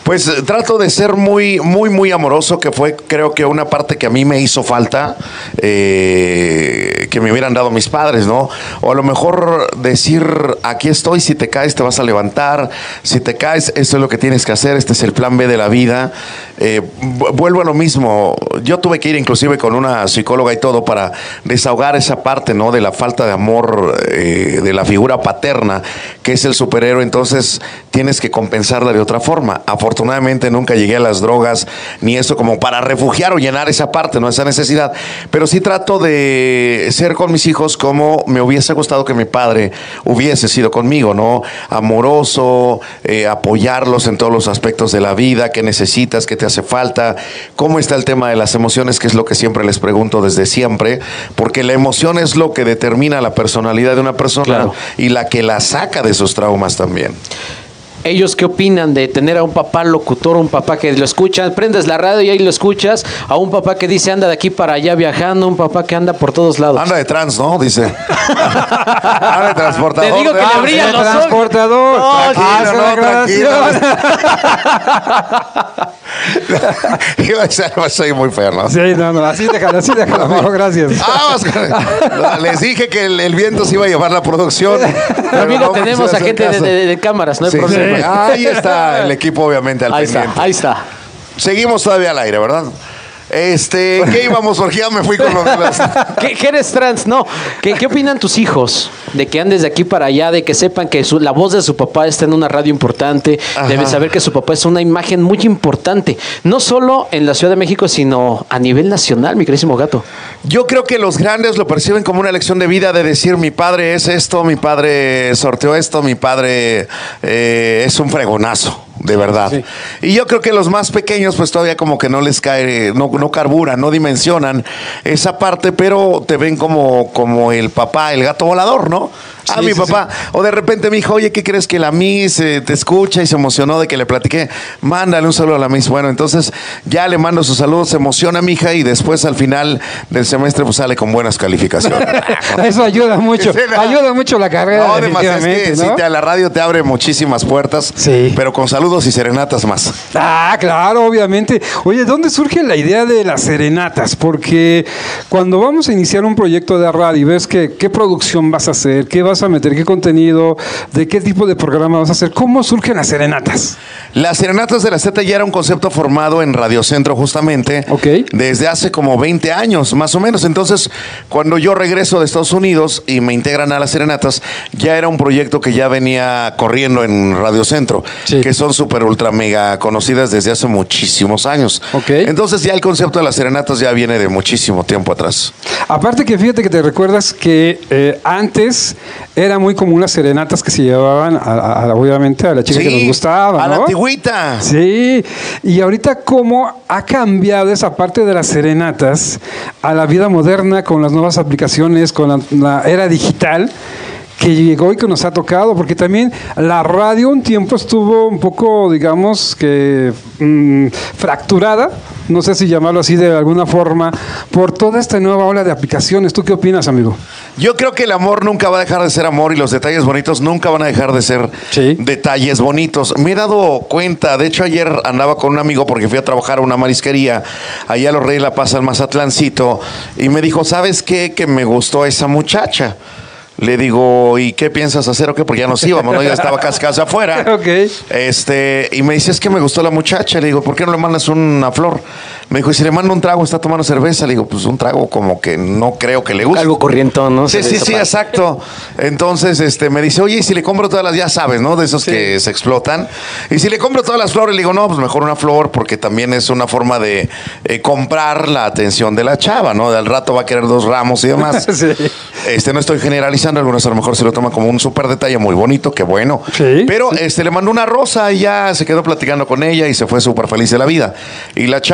Pues eh, trato de ser muy, muy, muy amoroso, que fue creo que una parte que a mí me hizo falta, eh, que me hubieran dado mis padres, ¿no? O a lo mejor decir, aquí estoy, si te caes te vas a levantar, si te caes, esto es lo que tienes que hacer, este es el plan B de la vida. Eh, vuelvo a lo mismo, yo tuve que ir inclusive con una psicóloga y todo para desahogar esa parte, ¿no? De la falta de amor, eh, de la figura paterna, que es el superhéroe, entonces tienes que compensarla de otra forma. Afortunadamente nunca llegué a las drogas, ni eso como para refugiar o llenar esa parte, ¿no? Esa necesidad, pero sí trato de ser con mis hijos como me hubiese gustado que mi padre hubiese sido conmigo, ¿no? Amoroso, eh, apoyarlos en todos los aspectos de la vida, que necesitas, que te hace falta, cómo está el tema de las emociones, que es lo que siempre les pregunto desde siempre, porque la emoción es lo que determina la personalidad de una persona, claro, y la que la saca de sus traumas también. ¿Ellos qué opinan de tener a un papá locutor, un papá que lo escucha, prendes la radio y ahí lo escuchas, a un papá que dice anda de aquí para allá viajando, un papá que anda por todos lados? Anda de trans, ¿no? Dice. Anda de transportador. Te digo que le brillan los ojos. Transportador. No, tranquilo, no, tranquilo. Iba a ser, soy muy feo, ¿no? Sí, no, no, así déjalo, así déjalo, amigo, gracias. Vamos, les dije que el, el viento se iba a llevar la producción. Amigo, no, tenemos a gente de, de, de cámaras, no hay sí, problema. Sí. Ahí está el equipo, obviamente, al ahí pendiente. Está, ahí está. Seguimos todavía al aire, ¿verdad? Este, ¿qué íbamos? Porque ya me fui con los... los... ¿Qué, ¿Qué eres trans? No. ¿Qué, ¿Qué opinan tus hijos? De que andes de aquí para allá, de que sepan que su, la voz de su papá está en una radio importante. Ajá. Deben saber que su papá es una imagen muy importante. No solo en la Ciudad de México, sino a nivel nacional, mi querísimo gato. Yo creo que los grandes lo perciben como una lección de vida, de decir, mi padre es esto, mi padre sorteó esto, mi padre eh, es un fregonazo. De verdad. Sí. Y yo creo que los más pequeños pues todavía como que no les cae, no, no carburan, no dimensionan esa parte, pero te ven como, como el papá, el gato volador, ¿no? Ah, sí, mi sí, papá. Sí. O de repente mi hijo, oye, ¿qué crees que la Miss eh, te escucha y se emocionó de que le platiqué? Mándale un saludo a la Miss. Bueno, entonces ya le mando sus saludos, se emociona mi hija y después al final del semestre pues sale con buenas calificaciones. Eso ayuda mucho, ayuda mucho la carrera. No, definitivamente, es que, ¿no? Sí, te, la radio te abre muchísimas puertas, sí, pero con saludos y serenatas más. Ah, claro, obviamente. Oye, ¿dónde surge la idea de las serenatas? Porque cuando vamos a iniciar un proyecto de radio y ves que qué producción vas a hacer, qué vas a meter, qué contenido, de qué tipo de programa vas a hacer, ¿cómo surgen las serenatas? Las serenatas de la Z ya era un concepto formado en Radio Centro justamente, okay, desde hace como veinte años más o menos. Entonces, cuando yo regreso de Estados Unidos y me integran a las serenatas, ya era un proyecto que ya venía corriendo en Radio Centro, sí, que son súper ultra mega conocidas desde hace muchísimos años. Okay. Entonces ya el concepto de las serenatas ya viene de muchísimo tiempo atrás. Aparte que fíjate que te recuerdas que eh, antes era muy común las serenatas que se llevaban a, a, obviamente a la chica, sí, que nos gustaba, a ¿no? la antigüita. Sí, y ahorita cómo ha cambiado esa parte de las serenatas a la vida moderna con las nuevas aplicaciones, con la, la era digital que llegó y que nos ha tocado, porque también la radio un tiempo estuvo un poco, digamos, que mmm, fracturada, no sé si llamarlo así de alguna forma, por toda esta nueva ola de aplicaciones. ¿Tú qué opinas, amigo? Yo creo que el amor nunca va a dejar de ser amor y los detalles bonitos nunca van a dejar de ser, sí, detalles bonitos. Me he dado cuenta, de hecho ayer andaba con un amigo porque fui a trabajar a una marisquería allá a Los Reyes La Paz, al Mazatlancito, y me dijo, ¿sabes qué? Que me gustó esa muchacha. Le digo, ¿y qué piensas hacer o qué? Porque ya nos íbamos, ¿no? Ya estaba casi casi afuera. Okay. Este, y me dice, es que me gustó la muchacha. Le digo, ¿por qué no le mandas una flor? Me dijo, y si le mando un trago, está tomando cerveza. Le digo, pues un trago como que no creo que le guste. Algo corrientón, ¿no? Sí, sí, sí, exacto. Entonces, este, me dice, oye, y si le compro todas las, ya sabes, ¿no? De esos, sí, que se explotan. Y si le compro todas las flores, le digo, no, pues mejor una flor, porque también es una forma de eh, comprar la atención de la chava, ¿no? Al rato va a querer dos ramos y demás. Sí. Este, no estoy generalizando, algunos a lo mejor se lo toman como un súper detalle muy bonito, qué bueno. Sí, pero sí, este, le mandó una rosa y ya se quedó platicando con ella y se fue súper feliz de la vida. Y la chava muy,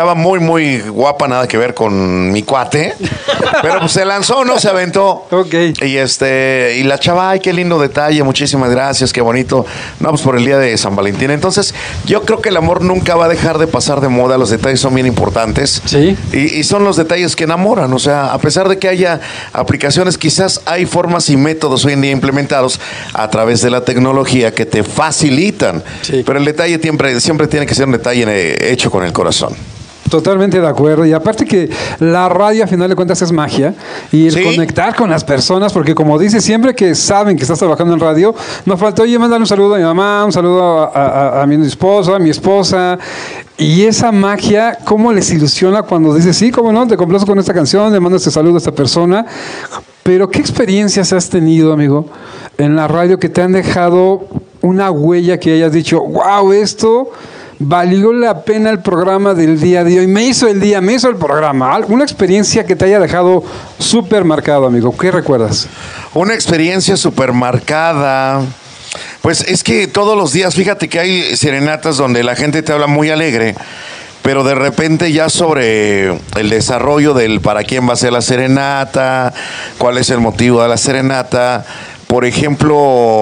muy guapa, nada que ver con mi cuate. Pero pues se lanzó, ¿no? Se aventó. Ok. Y este, y la chava, ay, qué lindo detalle, muchísimas gracias, qué bonito. No, pues por el día de San Valentín. Entonces, yo creo que el amor nunca va a dejar de pasar de moda. Los detalles son bien importantes. Sí. Y, y son los detalles que enamoran. O sea, a pesar de que haya aplicaciones, quizás hay formas y métodos hoy en día implementados a través de la tecnología que te facilitan. Sí. Pero el detalle siempre, siempre tiene que ser un detalle eh, hecho con el corazón. Totalmente de acuerdo. Y aparte que la radio, a final de cuentas, es magia. Y el Sí. conectar con las personas, porque como dices, siempre que saben que estás trabajando en radio, nos falta, oye, mandar un saludo a mi mamá, un saludo a, a, a mi esposo, a mi esposa. Y esa magia, ¿cómo les ilusiona cuando dices, sí, cómo no, te complazco con esta canción, le mando este saludo a esta persona? Pero, ¿qué experiencias has tenido, amigo, en la radio que te han dejado una huella que hayas dicho, wow, esto valió la pena el programa del día de hoy, me hizo el día, me hizo el programa? Una experiencia que te haya dejado súper marcado, amigo. ¿Qué recuerdas? Una experiencia súper marcada. Pues es que todos los días, fíjate que hay serenatas donde la gente te habla muy alegre, pero de repente ya sobre el desarrollo del para quién va a ser la serenata, cuál es el motivo de la serenata. Por ejemplo,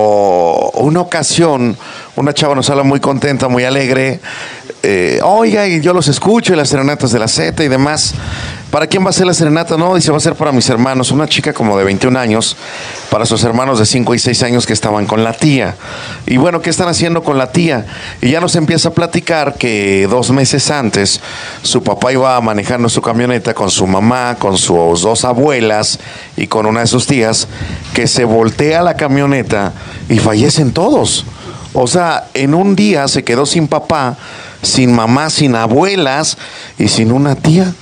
una ocasión, una chava nos habla muy contenta, muy alegre. Eh, Oiga, y yo los escucho, y las serenatas de la Z y demás. ¿Para quién va a ser la serenata? No, dice, va a ser para mis hermanos. Una chica como de veintiún años, para sus hermanos de cinco y seis años que estaban con la tía. Y bueno, ¿qué están haciendo con la tía? Y ya nos empieza a platicar que dos meses antes, su papá iba manejando su camioneta con su mamá, con sus dos abuelas y con una de sus tías, que se voltea la camioneta y fallecen todos. O sea, en un día se quedó sin papá, sin mamá, sin abuelas y sin una tía.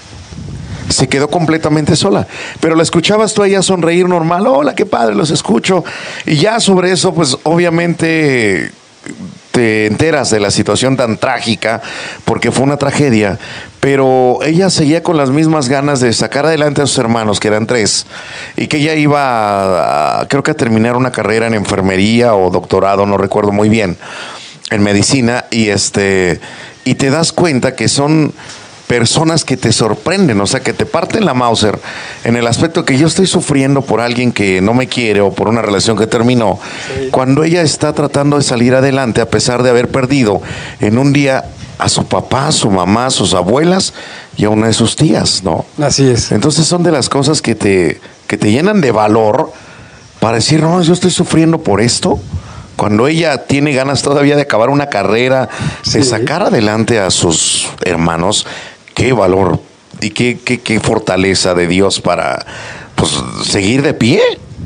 Se quedó completamente sola. Pero la escuchabas tú a ella sonreír normal. Hola, qué padre, los escucho. Y ya sobre eso, pues obviamente te enteras de la situación tan trágica, porque fue una tragedia. Pero ella seguía con las mismas ganas de sacar adelante a sus hermanos, que eran tres, y que ella iba, a, a, creo que a terminar una carrera en enfermería o doctorado, no recuerdo muy bien, en medicina. Y este, y te das cuenta que son personas que te sorprenden, o sea, que te parten la Mauser en el aspecto que yo estoy sufriendo por alguien que no me quiere o por una relación que terminó, sí, cuando ella está tratando de salir adelante a pesar de haber perdido en un día a su papá, a su mamá, a sus abuelas y a una de sus tías, ¿no? Así es. Entonces son de las cosas que te, que te llenan de valor para decir, no, yo estoy sufriendo por esto. Cuando ella tiene ganas todavía de acabar una carrera, sí, de sacar adelante a sus hermanos, qué valor y qué, qué, qué fortaleza de Dios para, pues, seguir de pie.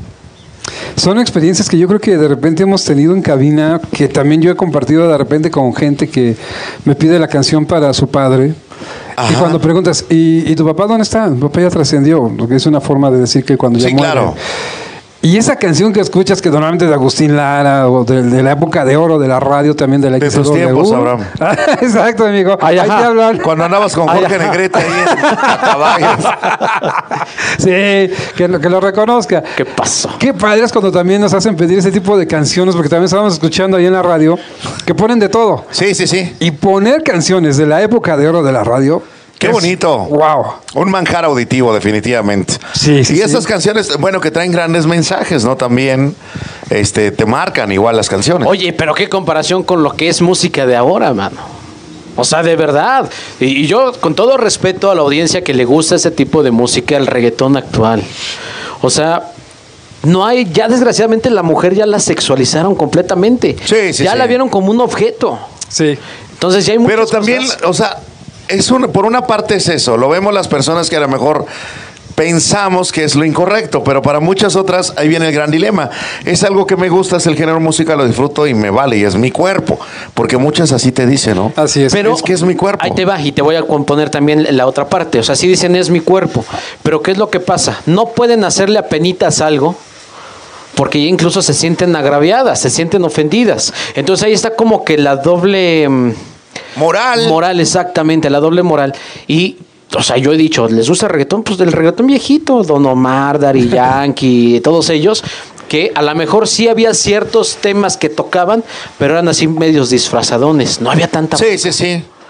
Son experiencias que yo creo que de repente hemos tenido en cabina, que también yo he compartido de repente con gente que me pide la canción para su padre. Ajá. Y cuando preguntas, ¿y, ¿y tu papá dónde está? Tu papá ya trascendió, porque es una forma de decir que cuando ya sí, muere. Claro. Y esa canción que escuchas, que normalmente es de Agustín Lara, o de, de la época de oro de la radio, también de la de tus tiempos, Abraham. Exacto, amigo. Ay, ahí te hablan. Cuando andabas con Jorge Negrete ahí en caballos. Sí, que lo, que lo reconozca. ¿Qué pasó? Qué padres cuando también nos hacen pedir ese tipo de canciones, porque también estábamos escuchando ahí en la radio, que ponen de todo. Sí, sí, sí. Y poner canciones de la época de oro de la radio. Qué es bonito. Wow. Un manjar auditivo, definitivamente. Sí, sí. Y esas sí. canciones, bueno, que traen grandes mensajes, ¿no? También este, te marcan igual las canciones. Oye, pero qué comparación con lo que es música de ahora, mano. O sea, de verdad. Y, y yo, con todo respeto a la audiencia que le gusta ese tipo de música, el reggaetón actual. O sea, no hay, ya desgraciadamente la mujer ya la sexualizaron completamente. Sí, sí, ya sí. la vieron como un objeto. Sí. Entonces ya hay muchas Pero también, cosas. o sea, es un, por una parte es eso, lo vemos las personas que a lo mejor pensamos que es lo incorrecto, pero para muchas otras ahí viene el gran dilema. Es algo que me gusta, es el género musical, lo disfruto y me vale, y es mi cuerpo, porque muchas así te dicen, ¿no? Así es. Pero es que es mi cuerpo. Ahí te va, y te voy a poner también la otra parte. O sea, sí dicen es mi cuerpo, pero ¿qué es lo que pasa? No pueden hacerle a penitas algo, porque ya incluso se sienten agraviadas, se sienten ofendidas. Entonces ahí está como que la doble moral. Moral, exactamente, la doble moral. Y, o sea, yo he dicho, ¿les gusta el reggaetón? Pues del reggaetón viejito, Don Omar, Daddy Yankee, todos ellos, que a lo mejor sí había ciertos temas que tocaban, pero eran así medios disfrazadones, no había tanta... Sí, sí, sí.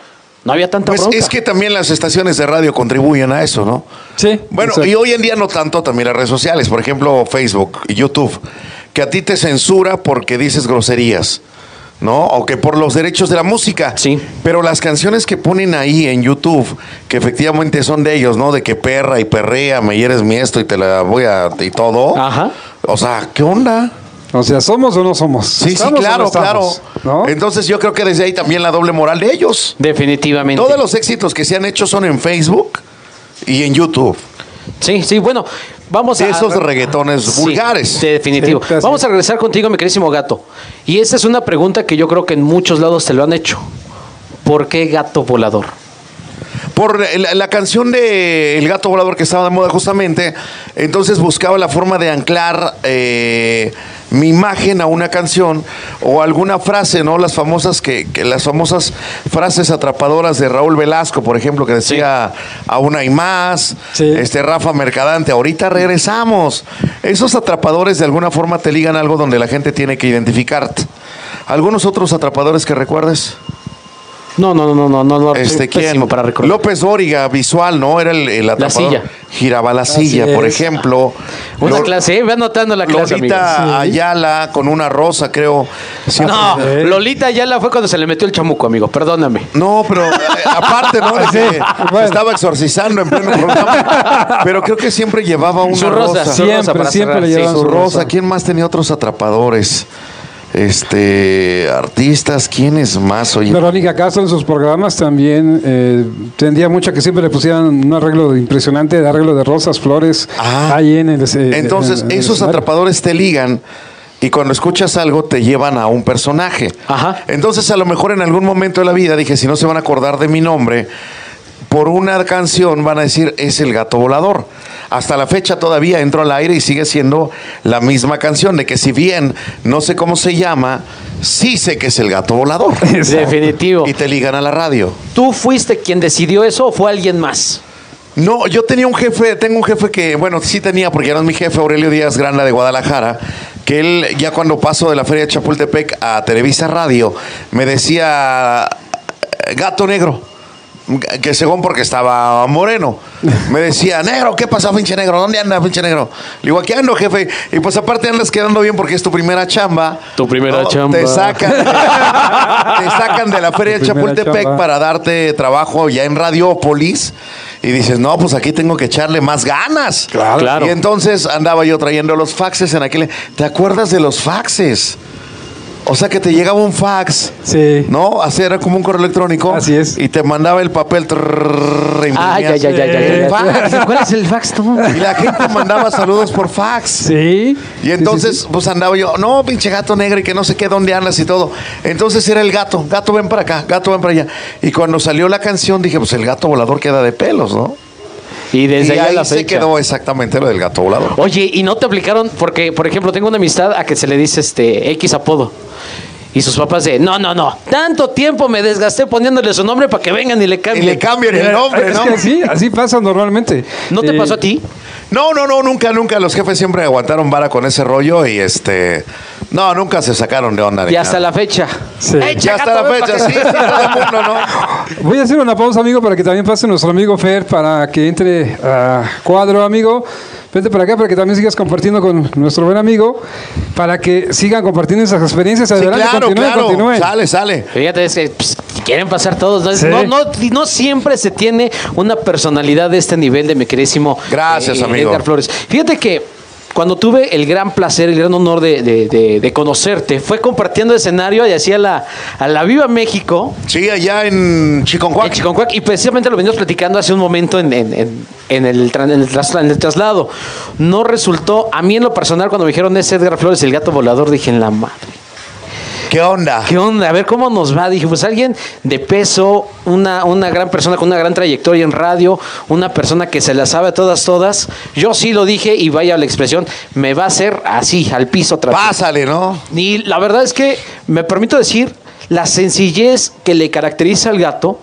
No había tanta Pues bronca. es que también las estaciones de radio contribuyen a eso, ¿no? Sí. Bueno, exacto. y hoy en día no tanto también las redes sociales, por ejemplo, Facebook y YouTube, que a ti te censura porque dices groserías, ¿no? O que por los derechos de la música. Sí. Pero las canciones que ponen ahí en YouTube, que efectivamente son de ellos, ¿no? De que perra y perrea, me hieres mi esto y te la voy a... y todo. Ajá. O sea, ¿qué onda? O sea, ¿somos o no somos? Sí, sí, ¿Estamos o claro, no estamos? claro. ¿No? Entonces yo creo que desde ahí también la doble moral de ellos. Definitivamente. Todos los éxitos que se han hecho son en Facebook y en YouTube. Sí, sí, bueno, vamos De a... esos reggaetones Sí, vulgares. definitivo. Sí, casi. Vamos a regresar contigo, mi querísimo gato. Y esta es una pregunta que yo creo que en muchos lados te lo han hecho. ¿Por qué gato volador? Por la, la canción de El Gato Volador que estaba de moda justamente, entonces buscaba la forma de anclar eh, mi imagen a una canción o alguna frase, ¿no? Las famosas que, que las famosas frases atrapadoras de Raúl Velasco, por ejemplo, que decía aún hay más, Sí. este Rafa Mercadante, ahorita regresamos. Esos atrapadores de alguna forma te ligan a algo donde la gente tiene que identificarte. ¿Algunos otros atrapadores que recuerdes? No, no, no, no, no, no. soy Este, ¿quién? pésimo para recordar. López Dóriga, visual, ¿no? Era el, el atrapador. silla. Giraba la silla, Así por es. ejemplo. Una Lo- clase, ¿eh? Ve anotando la clase, Lolita amigos. Ayala con una rosa, creo. Siempre- No, Sí. Lolita ya la fue cuando se le metió el chamuco, amigo. Perdóname. No, pero eh, aparte, ¿no? De que bueno. se estaba exorcizando en pleno programa. Pero creo que siempre llevaba una Su rosa, rosa. su rosa Siempre, para siempre cerrar. le Sí. llevan Su su rosa. rosa. ¿Quién más tenía otros atrapadores? Este, artistas, ¿quiénes más? Oye, Verónica Castro en sus programas también eh, tendía mucho que siempre le pusieran un arreglo impresionante, de arreglo de rosas, flores, Ah. ahí en el eh, entonces en- en el esos escenario. atrapadores te ligan y cuando escuchas algo te llevan a un personaje. Ajá. Entonces a lo mejor en algún momento de la vida dije, si no se van a acordar de mi nombre, por una canción van a decir, es el Gato Volador. Hasta la fecha todavía entro al aire y sigue siendo la misma canción, de que si bien no sé cómo se llama, sí sé que es el Gato Volador. Definitivo. Y te ligan a la radio. ¿Tú fuiste quien decidió eso o fue alguien más? No, yo tenía un jefe, tengo un jefe que, bueno, sí tenía, porque era mi jefe, Aurelio Díaz Granda de Guadalajara, que él, ya cuando paso de la Feria de Chapultepec a Televisa Radio, me decía, Gato Negro, que según porque estaba moreno, me decía, negro, ¿qué pasa, pinche negro? ¿Dónde anda, pinche negro? Le digo, aquí ando, jefe. Y pues aparte andas quedando bien porque es tu primera chamba. Tu primera chamba. Te sacan, te sacan de la Feria de Tu primera Chapultepec chamba. para darte trabajo ya en Radiópolis. Y dices, no, pues aquí tengo que echarle más ganas. Claro. Claro. Y entonces andaba yo trayendo los faxes en aquel... ¿Te acuerdas de los faxes? O sea que te llegaba un fax, Sí. ¿no? Así era como un correo electrónico. Así es. Y te mandaba el papel. trrr, Ah, ya, ya, ya, ya, ya, el ya. fax. ¿Cuál es el fax, tú? Y la gente mandaba saludos por fax. Sí. Y entonces, pues andaba yo, no, pinche gato negro y que no sé qué, dónde andas y todo. Entonces era el gato, gato ven para acá, gato ven para allá. Y cuando salió la canción dije, pues el gato volador queda de pelos, ¿no? Y desde y ahí a ahí la se fecha. quedó exactamente lo del gato volador. Oye, ¿y no te aplicaron? Porque, por ejemplo, tengo una amistad a que se le dice este X apodo. Y sus papás de, no, no, no, tanto tiempo me desgasté poniéndole su nombre para que vengan y le Y cambien. le cambian el nombre, Es ¿no? que así, así pasa normalmente. ¿No te Eh, pasó a ti? No, no, no, nunca, nunca. Los jefes siempre aguantaron vara con ese rollo y este. No, nunca se sacaron de onda. ni Y hasta nada. la fecha. Sí. ¡Ey, Ya hasta gato, la ven pa' fecha, acá! sí, sí, todo el mundo, ¿no? Voy a hacer una pausa, amigo, para que también pase nuestro amigo Fer, para que entre a cuadro, amigo. Vete para acá para que también sigas compartiendo con nuestro buen amigo, para que sigan compartiendo esas experiencias. Sí, Adelante, claro, continúen, claro. continúen. Sale, sale. Fíjate, es que pues, quieren pasar todos. ¿No? Sí. No, no, no siempre se tiene una personalidad de este nivel de mi queridísimo Gracias, amigo. Edgar Flores. Fíjate que cuando tuve el gran placer, el gran honor de, de- de- de conocerte, fue compartiendo escenario y hacía la, a la Viva México, Sí, allá en Chiconcuac. en Chiconcuac, y precisamente lo venimos platicando hace un momento en, en- en- en el, tran- en el tras- en el traslado. No resultó, a mí en lo personal, cuando me dijeron es Edgar Flores, el gato volador, dije en la madre. ¿Qué onda? ¿Qué onda? A ver cómo nos va. Dije, pues alguien de peso, una, una gran persona con una gran trayectoria en radio, una persona que se la sabe a todas, todas. Yo sí lo dije y vaya la expresión, me va a hacer así, al piso otra vez. Pásale, ¿no? Y la verdad es que me permito decir, la sencillez que le caracteriza al gato,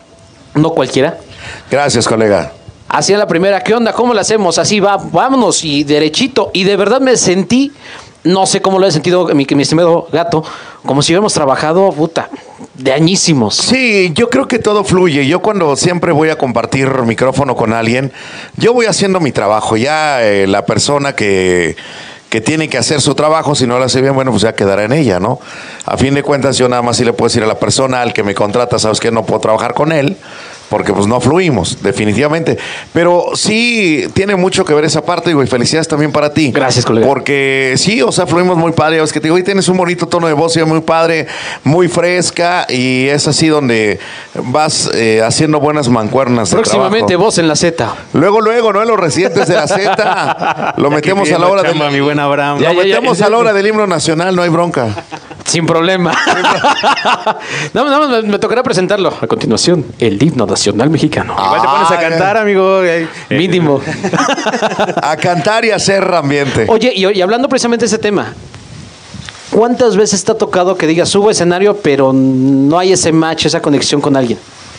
no cualquiera. Gracias, colega. Hacía la primera, ¿qué onda? ¿Cómo la hacemos? Así va, vámonos y derechito. Y de verdad me sentí no sé cómo lo he sentido mi, mi estimado Gato, como si hubiéramos trabajado, puta, de añísimos. Sí, yo creo que todo fluye. Yo cuando siempre voy a compartir micrófono con alguien, yo voy haciendo mi trabajo. Ya eh, la persona que, que tiene que hacer su trabajo, si no lo hace bien, bueno, pues ya quedará en ella, ¿no? A fin de cuentas, yo nada más sí le puedo decir a la persona, al que me contrata, sabes que no puedo trabajar con él, porque pues no fluimos, definitivamente. Pero sí tiene mucho que ver esa parte, digo, y felicidades también para ti. Gracias, colega. Porque sí, o sea, fluimos muy padre. Es que te digo, y tienes un bonito tono de voz, y muy padre, muy fresca, y es así donde vas eh, haciendo buenas mancuernas de Próximamente trabajo. vos en la Z. Luego, luego, ¿no? En los residentes de la Z, lo metemos a la hora chamba, del... mi buen Abraham. Lo Ya, ya, ya, metemos ya, a la ya. hora del himno nacional, no hay bronca. Sin problema. no, no, me, me tocará presentarlo. A continuación, el himno nacional mexicano. Igual te pones a Ah, cantar, amigo. Eh, eh, Mínimo. A cantar y a hacer ambiente. Oye, y, y hablando precisamente de ese tema, ¿cuántas veces te ha tocado que digas, subo escenario, pero no hay ese match, esa conexión con alguien?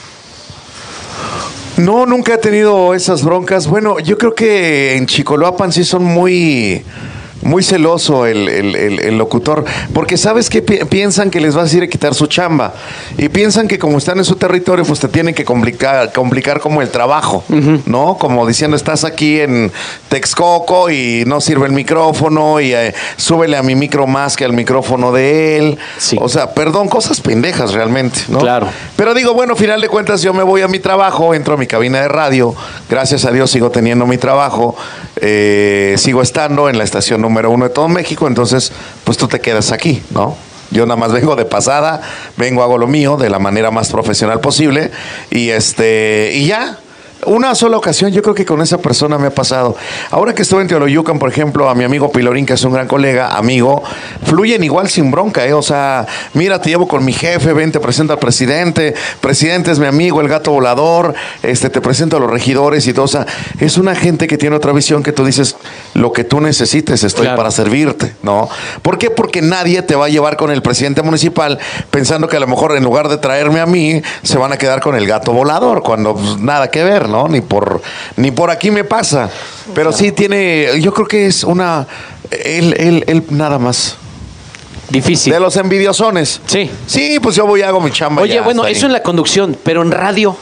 No, nunca he tenido esas broncas. Bueno, yo creo que en Chicoloapan sí son muy... Muy celoso el, el, el, el locutor, porque sabes que pi piensan que les vas a ir a quitar su chamba, y piensan que como están en su territorio, pues te tienen que complicar, complicar como el trabajo, uh-huh. ¿no? Como diciendo, estás aquí en Texcoco y no sirve el micrófono, y eh, súbele a mi micro más que al micrófono de él. Sí. O sea, perdón, cosas pendejas realmente, ¿no? Claro. Pero digo, bueno, final de cuentas yo me voy a mi trabajo, entro a mi cabina de radio, gracias a Dios sigo teniendo mi trabajo, eh, sigo estando en la estación número uno de todo México, entonces pues tú te quedas aquí, ¿no? Yo nada más vengo de pasada, vengo, hago lo mío de la manera más profesional posible, y este, y ya. Una sola ocasión, yo creo que con esa persona me ha pasado. Ahora que estuve en Teoloyucan, por ejemplo, a mi amigo Pilorín, que es un gran colega, amigo, fluyen igual sin bronca, ¿eh? O sea, mira, te llevo con mi jefe, ven, te presento al presidente, presidente es mi amigo, el gato volador, este, te presento a los regidores y todo. O sea, es una gente que tiene otra visión, que tú dices, lo que tú necesites, estoy claro. para servirte, ¿no? ¿Por qué? Porque nadie te va a llevar con el presidente municipal pensando que a lo mejor en lugar de traerme a mí, se van a quedar con el gato volador, cuando pues, nada que ver, ¿no? ¿no? Ni por, ni por aquí me pasa. Pero sí tiene, yo creo que es una, él, él, él nada más. Difícil. De los envidiosones. Sí. Sí, pues yo voy y hago mi chamba. Oye, ya, bueno, eso en la conducción, pero en radio,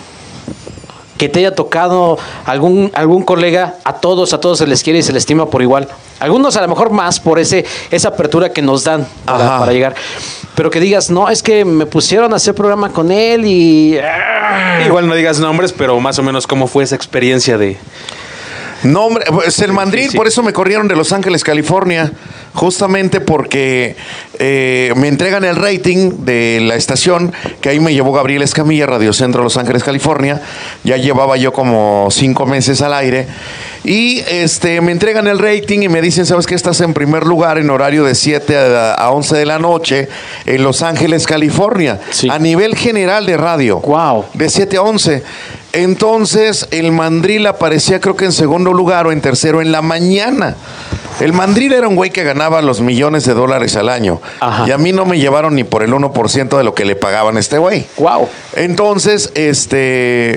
que te haya tocado algún, algún colega, a todos, a todos se les quiere y se les estima por igual. Algunos a lo mejor más por ese, esa apertura que nos dan para, para llegar. Pero que digas, no, es que me pusieron a hacer programa con él y... Igual no digas nombres, pero más o menos cómo fue esa experiencia de... No, hombre, pues el mandril, Sí, sí. por eso me corrieron de Los Ángeles, California, justamente porque eh, me entregan el rating de la estación, que ahí me llevó Gabriel Escamilla, Radio Centro Los Ángeles, California. Ya llevaba yo como cinco meses al aire. Y este me entregan el rating y me dicen, ¿sabes qué? Estás en primer lugar en horario de siete a once de la noche en Los Ángeles, California. Sí. A nivel general de radio. Wow. De siete a once. Entonces, el mandril aparecía creo que en segundo lugar o en tercero en la mañana. El mandril era un güey que ganaba los millones de dólares al año. Ajá. Y a mí no me llevaron ni por el uno por ciento de lo que le pagaban a este güey. Wow. Entonces, este...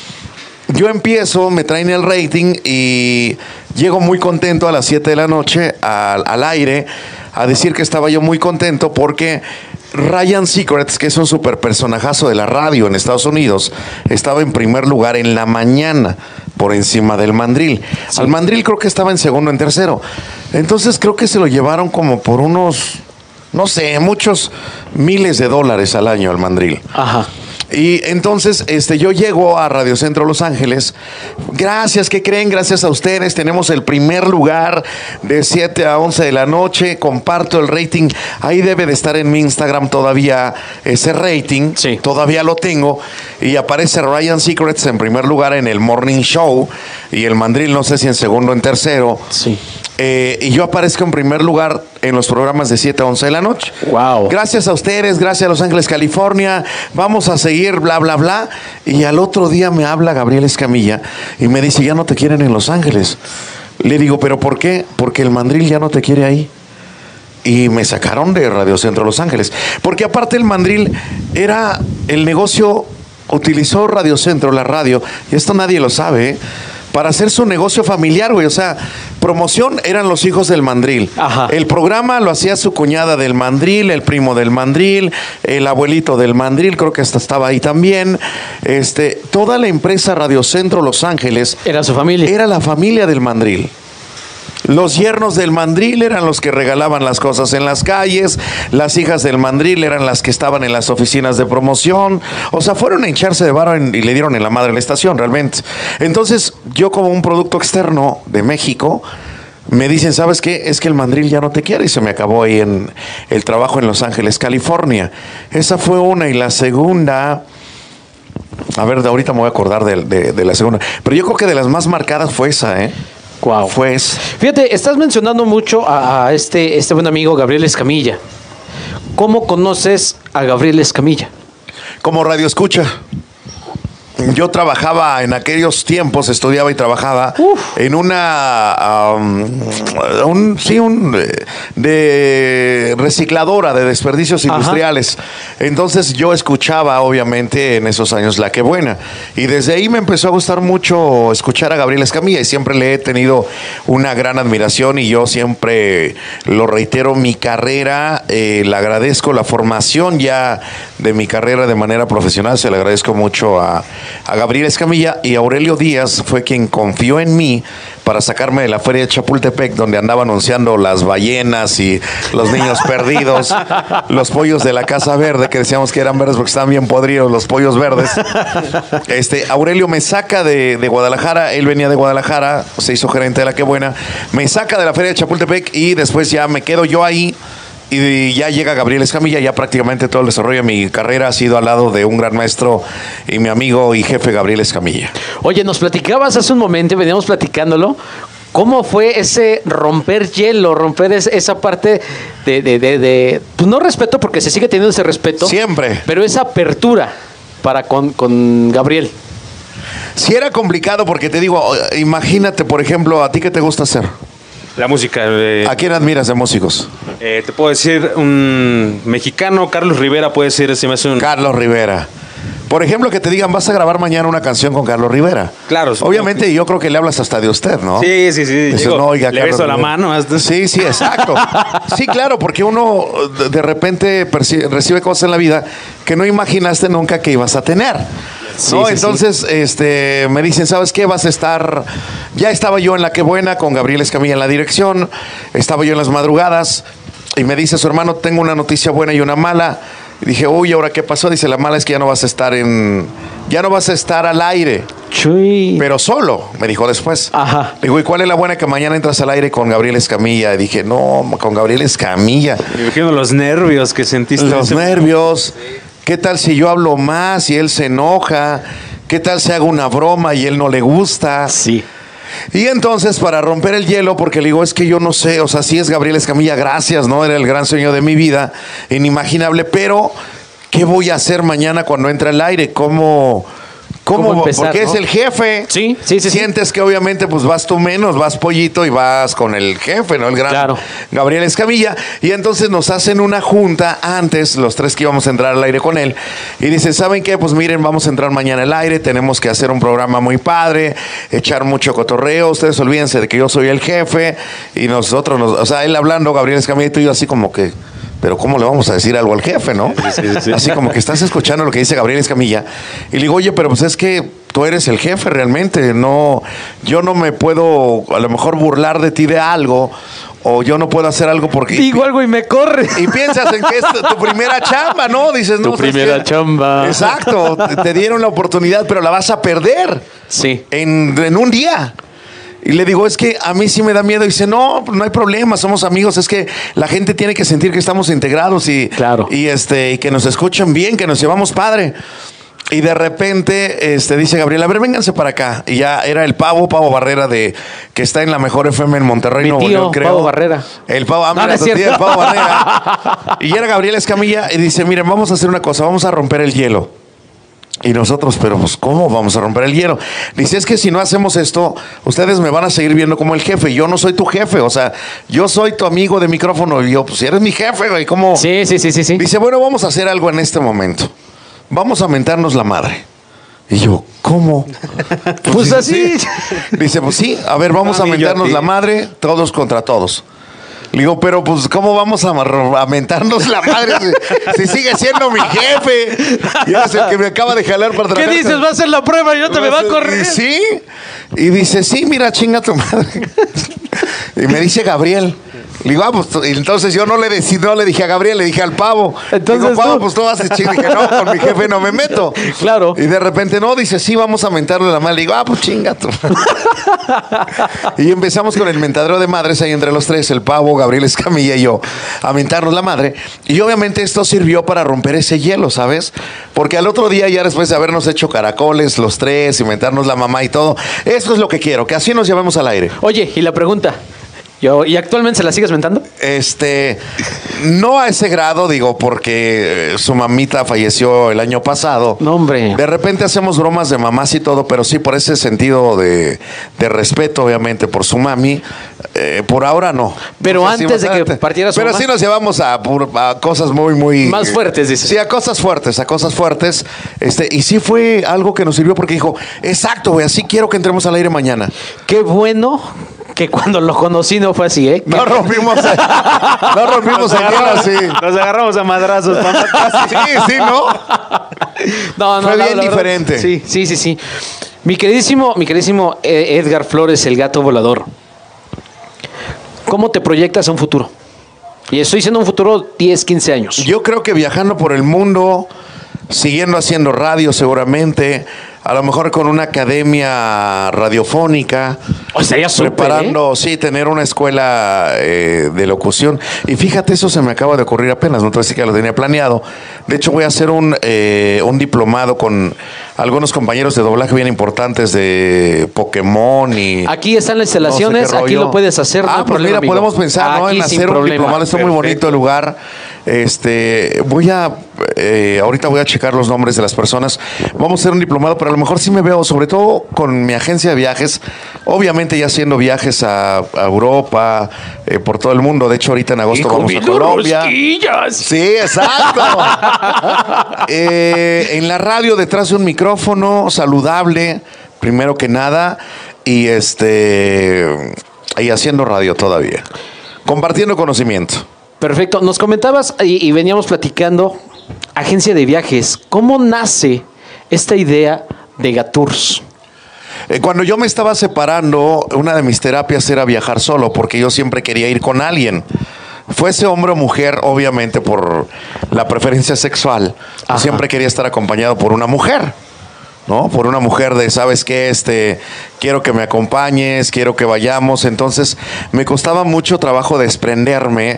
yo empiezo, me traen el rating y llego muy contento a las siete de la noche al, al aire a decir que estaba yo muy contento porque Ryan Seacrest, que es un super personajazo de la radio en Estados Unidos, estaba en primer lugar en la mañana por encima del mandril. Sí. Al mandril creo que estaba en segundo, en tercero. Entonces creo que se lo llevaron como por unos, no sé, muchos miles de dólares al año al mandril. Ajá. Y entonces este, yo llego a Radio Centro Los Ángeles. Gracias, ¿qué creen? Gracias a ustedes tenemos el primer lugar de siete a once de la noche. Comparto el rating. Ahí debe de estar en mi Instagram todavía ese rating. Sí. Todavía lo tengo. Y aparece Ryan Seacrest en primer lugar en el Morning Show. Y el mandril no sé si en segundo o en tercero. Sí. Eh, y yo aparezco en primer lugar en los programas de siete a once de la noche. Wow. Gracias a ustedes, gracias a Los Ángeles, California. Vamos a seguir, bla, bla, bla. Y al otro día me habla Gabriel Escamilla y me dice, ya no te quieren en Los Ángeles. Le digo, ¿pero por qué? Porque el mandril ya no te quiere ahí. Y me sacaron de Radio Centro Los Ángeles. Porque aparte el mandril era el negocio, utilizó Radio Centro, la radio, y esto nadie lo sabe, ¿eh? Para hacer su negocio familiar, güey. O sea, promoción eran los hijos del mandril. Ajá. El programa lo hacía su cuñada del mandril, el primo del mandril, el abuelito del mandril, creo que hasta estaba ahí también. Este, toda la empresa Radio Centro Los Ángeles Era su familia. era la familia del mandril. Los yernos del mandril eran los que regalaban las cosas en las calles, las hijas del mandril eran las que estaban en las oficinas de promoción, o sea, fueron a hincharse de vara y le dieron en la madre a la estación, realmente. Entonces, yo como un producto externo de México, me dicen, ¿sabes qué? Es que el mandril ya no te quiere y se me acabó ahí en el trabajo en Los Ángeles, California. Esa fue una, y la segunda... A ver, de ahorita me voy a acordar de, de, de la segunda, pero yo creo que de las más marcadas fue esa, ¿eh? Wow. Fue esa. Fíjate, estás mencionando mucho a, a este, este buen amigo Gabriel Escamilla. ¿Cómo conoces a Gabriel Escamilla? Como radio escucha. Yo trabajaba en aquellos tiempos, estudiaba y trabajaba Uf. en una, um, un, sí, un de, de recicladora de desperdicios Ajá. industriales. Entonces yo escuchaba, obviamente, en esos años La Que Buena. Y desde ahí me empezó a gustar mucho escuchar a Gabriel Escamilla y siempre le he tenido una gran admiración y yo siempre lo reitero, mi carrera, eh, le agradezco la formación ya de mi carrera de manera profesional, se le agradezco mucho a a Gabriel Escamilla, y Aurelio Díaz fue quien confió en mí para sacarme de la feria de Chapultepec, donde andaba anunciando las ballenas y los niños perdidos, los pollos de la Casa Verde, que decíamos que eran verdes porque estaban bien podridos los pollos verdes. Este, Aurelio me saca de, de Guadalajara, él venía de Guadalajara, se hizo gerente de La Que Buena, me saca de la feria de Chapultepec y después ya me quedo yo ahí. Y ya llega Gabriel Escamilla, ya prácticamente todo el desarrollo de mi carrera ha sido al lado de un gran maestro y mi amigo y jefe Gabriel Escamilla. Oye, nos platicabas hace un momento, veníamos platicándolo, ¿cómo fue ese romper hielo, romper es, esa parte de, de, de, de, pues no respeto, porque se sigue teniendo ese respeto. Siempre. Pero esa apertura para con, con Gabriel. Sí era complicado porque te digo, imagínate, por ejemplo, ¿a ti qué te gusta hacer? La música. Eh, ¿A quién admiras de músicos? Eh, te puedo decir un mexicano, Carlos Rivera puede ser, se me hace un... Carlos Rivera. Por ejemplo, que te digan, vas a grabar mañana una canción con Carlos Rivera. Claro. Obviamente, yo creo que le hablas hasta de usted, ¿no? Sí, sí, sí. Dices, Digo, no, oiga, le Carlos beso la Rivera. mano. Hasta... Sí, sí, exacto. Sí, claro, porque uno de repente percibe, recibe cosas en la vida que no imaginaste nunca que ibas a tener. Sí, ¿no? sí, Entonces, sí. este, me dicen, ¿sabes qué? Vas a estar... Ya estaba yo en La Que Buena con Gabriel Escamilla en la dirección, estaba yo en las madrugadas y me dice su hermano, tengo una noticia buena y una mala. Y dije, uy, ¿ahora qué pasó? Dice, la mala es que ya no vas a estar en... Ya no vas a estar al aire. Chuy. Pero solo, me dijo después. Ajá. Digo, ¿y cuál es la buena? Que mañana entras al aire con Gabriel Escamilla. Y dije, no, con Gabriel Escamilla. Me imagino los nervios que sentiste. Los nervios. ¿Qué tal si yo hablo más y él se enoja? ¿Qué tal si hago una broma y él no le gusta? Sí. Y entonces, para romper el hielo, porque le digo, es que yo no sé, o sea, sí es Gabriel Escamilla, gracias, ¿no? Era el gran sueño de mi vida, inimaginable, pero ¿qué voy a hacer mañana cuando entre al aire? ¿Cómo...? ¿Cómo? ¿Cómo empezar, Porque no? es el jefe. Sí, sí, sí. Sientes sí. que obviamente pues vas tú menos, vas pollito y vas con el jefe, ¿no? El gran Claro. Gabriel Escamilla. Y entonces nos hacen una junta antes, los tres que íbamos a entrar al aire con él. Y dicen, ¿saben qué? Pues miren, vamos a entrar mañana al aire, tenemos que hacer un programa muy padre, echar mucho cotorreo. Ustedes olvídense de que yo soy el jefe. Y nosotros, nos, o sea, él hablando, Gabriel Escamilla y tú y yo así como que... Pero ¿cómo le vamos a decir algo al jefe, no? Sí, sí, sí. Así como que estás escuchando lo que dice Gabriel Escamilla. Y le digo, oye, pero pues es que tú eres el jefe realmente. No, yo no me puedo a lo mejor burlar de ti de algo. O yo no puedo hacer algo porque... Digo algo y me corre. Y piensas en que es tu primera chamba, ¿no? Dices, no. Tu primera que... chamba. Exacto. Te dieron la oportunidad, pero la vas a perder. Sí. En, en un día. Y le digo, es que a mí sí me da miedo. Y dice, no, no hay problema, somos amigos. Es que la gente tiene que sentir que estamos integrados y, claro. y, este, y que nos escuchan bien, que nos llevamos padre. Y de repente este, dice Gabriel, a ver, vénganse para acá. Y ya era el Pavo, Pavo Barrera, de que está en la mejor F M en Monterrey, Mi Nuevo tío, León, creo. Pavo Barrera. El Pavo, ah, No, mira, no es tu tío, cierto. el Pavo Barrera. Y era Gabriel Escamilla y dice, miren, vamos a hacer una cosa, vamos a romper el hielo. Y nosotros, pero pues, ¿cómo vamos a romper el hielo? Dice, es que si no hacemos esto, ustedes me van a seguir viendo como el jefe. Yo no soy tu jefe, o sea, yo soy tu amigo de micrófono. Y yo, pues, si eres mi jefe, güey, ¿cómo? Sí, sí, sí, sí, sí. Dice, bueno, vamos a hacer algo en este momento. Vamos a mentarnos la madre. Y yo, ¿cómo? Pues dice, así. sí. Dice, pues sí, a ver, vamos Mami, a mentarnos yo a ti. la madre, todos contra todos. Le digo, pero pues, ¿cómo vamos a, a mentarnos la madre si, si sigue siendo mi jefe? Y es el que me acaba de jalar para ¿Qué trabajar. dices? Va a hacer la prueba y no te me va a correr. Y sí. Y dice, sí, mira, chinga tu madre. Y me dice Gabriel. Le digo, ah, pues, entonces yo no le, decí, no le dije a Gabriel, le dije al Pavo. Entonces digo, Pavo, tú. pues tú haces chido. Dije, no, con mi jefe no me meto. Claro. Y de repente, no, dice, sí, vamos a mentarle la madre. Le digo, ah, pues chinga tú. Y empezamos con el mentadero de madres ahí entre los tres, el Pavo, Gabriel Escamilla y yo, a mentarnos la madre. Y obviamente esto sirvió para romper ese hielo, ¿sabes? Porque al otro día, ya después de habernos hecho caracoles los tres y mentarnos la mamá y todo, eso es lo que quiero, que así nos llevemos al aire. Oye, y la pregunta. Yo, ¿y actualmente se la sigues mentando? Este, no a ese grado, digo, porque eh, su mamita falleció el año pasado. No, hombre. De repente hacemos bromas de mamás y todo, pero sí por ese sentido de, de respeto, obviamente, por su mami. Eh, por ahora no. Pero No sé si antes más de que adelante. partiera su Pero mamá. sí nos llevamos a, pur- a cosas muy, muy... Más fuertes, dices. Sí, a cosas fuertes, a cosas fuertes. Este, y sí fue algo que nos sirvió porque dijo, exacto, güey, así quiero que entremos al aire mañana. Qué bueno que cuando lo conocí no fue así, ¿eh? No rompimos, no rompimos el hielo así. Nos agarramos a madrazos. Sí, sí, ¿no? No, no, Fue la- bien la verdad, diferente. Sí, sí, sí, sí. Mi queridísimo, mi queridísimo eh, Edgar Flores, el gato volador. ¿Cómo te proyectas a un futuro? Y estoy diciendo un futuro diez, quince años. Yo creo que viajando por el mundo, siguiendo haciendo radio seguramente, a lo mejor con una academia radiofónica. Oh, estaría súper, Preparando, sí, tener una escuela eh, de locución. Y fíjate, eso se me acaba de ocurrir apenas, no te voy a decir que lo tenía planeado. De hecho, voy a hacer un, eh, un diplomado con algunos compañeros de doblaje bien importantes de Pokémon y... Aquí están las instalaciones, no sé qué aquí rollo. lo puedes hacer. no Ah, hay pues problema, mira, amigo. podemos pensar, ¿no? Aquí En sin hacer un problema. diplomado. Está muy bonito el lugar. Este, voy a, eh, ahorita voy a checar los nombres de las personas. Vamos a hacer un diplomado, pero a lo mejor sí me veo, sobre todo con mi agencia de viajes, obviamente ya haciendo viajes a, a Europa, eh, por todo el mundo. De hecho, ahorita en agosto vamos a Colombia. Rosquillas. Sí, exacto. Eh, en la radio, detrás de un micrófono, saludable, primero que nada, y este, y haciendo radio todavía, compartiendo conocimiento. Perfecto. Nos comentabas y, y veníamos platicando, agencia de viajes. ¿Cómo nace esta idea de Gatours? Eh, cuando yo me estaba separando, una de mis terapias era viajar solo, porque yo siempre quería ir con alguien. Fuese hombre o mujer, obviamente por la preferencia sexual, Ajá. siempre quería estar acompañado por una mujer, ¿no? Por una mujer de, ¿sabes qué? Este, quiero que me acompañes, quiero que vayamos. Entonces, me costaba mucho trabajo desprenderme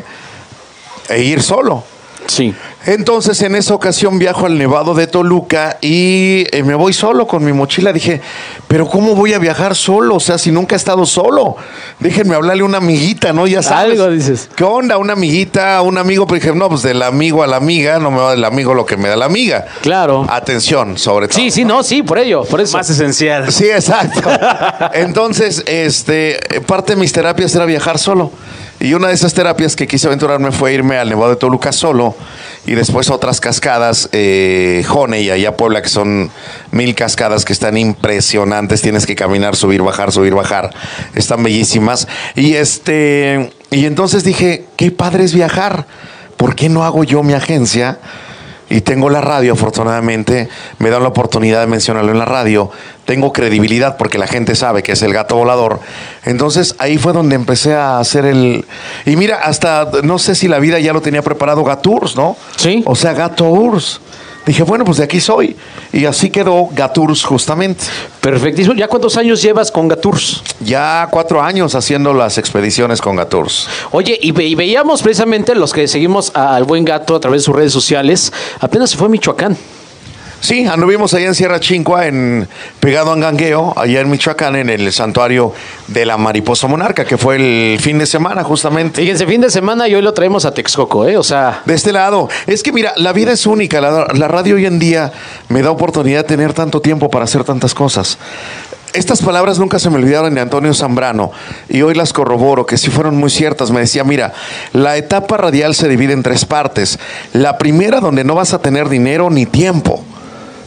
e ir solo. Sí. Entonces, en esa ocasión viajo al Nevado de Toluca y eh, me voy solo con mi mochila. Dije, pero ¿cómo voy a viajar solo? O sea, si nunca he estado solo. Déjenme hablarle a una amiguita, ¿no? Ya sabes. Algo dices. ¿Qué onda? Una amiguita, un amigo. Pero dije, no, pues del amigo a la amiga, no me va del amigo lo que me da la amiga. Claro. Atención, sobre todo. Sí, sí, no, sí, por ello, por eso. Más esencial. Sí, exacto. Entonces, este, parte de mis terapias era viajar solo. Y una de esas terapias que quise aventurarme fue irme al Nevado de Toluca solo y después a otras cascadas, eh, Jone y allá Puebla, que son mil cascadas que están impresionantes. Tienes que caminar, subir, bajar, subir, bajar. Están bellísimas. Y este, y entonces dije, qué padre es viajar. ¿Por qué no hago yo mi agencia? Y tengo la radio, afortunadamente, me dan la oportunidad de mencionarlo en la radio. Tengo credibilidad porque la gente sabe que es el gato volador. Entonces ahí fue donde empecé a hacer el... Y mira, hasta no sé si la vida ya lo tenía preparado Gatours, ¿no? Sí. O sea, Gatours. Dije, bueno, pues de aquí soy. Y así quedó Gatours justamente. Perfectísimo. ¿Ya cuántos años llevas con Gatours? Ya cuatro años haciendo las expediciones con Gatours. Oye, y, ve- y veíamos precisamente los que seguimos al buen gato a través de sus redes sociales, apenas se fue a Michoacán. Sí, anduvimos allá en Sierra Chincua, en, pegado a Angangueo, allá en Michoacán, en el santuario de la mariposa monarca, que fue el fin de semana justamente. Fíjense, fin de semana y hoy lo traemos a Texcoco, ¿eh? O sea, De este lado, es que mira, la vida es única, la, la radio hoy en día me da oportunidad de tener tanto tiempo para hacer tantas cosas. Estas palabras nunca se me olvidaron de Antonio Zambrano y hoy las corroboro, que sí fueron muy ciertas. Me decía, mira, la etapa radial se divide en tres partes. La primera, donde no vas a tener dinero ni tiempo.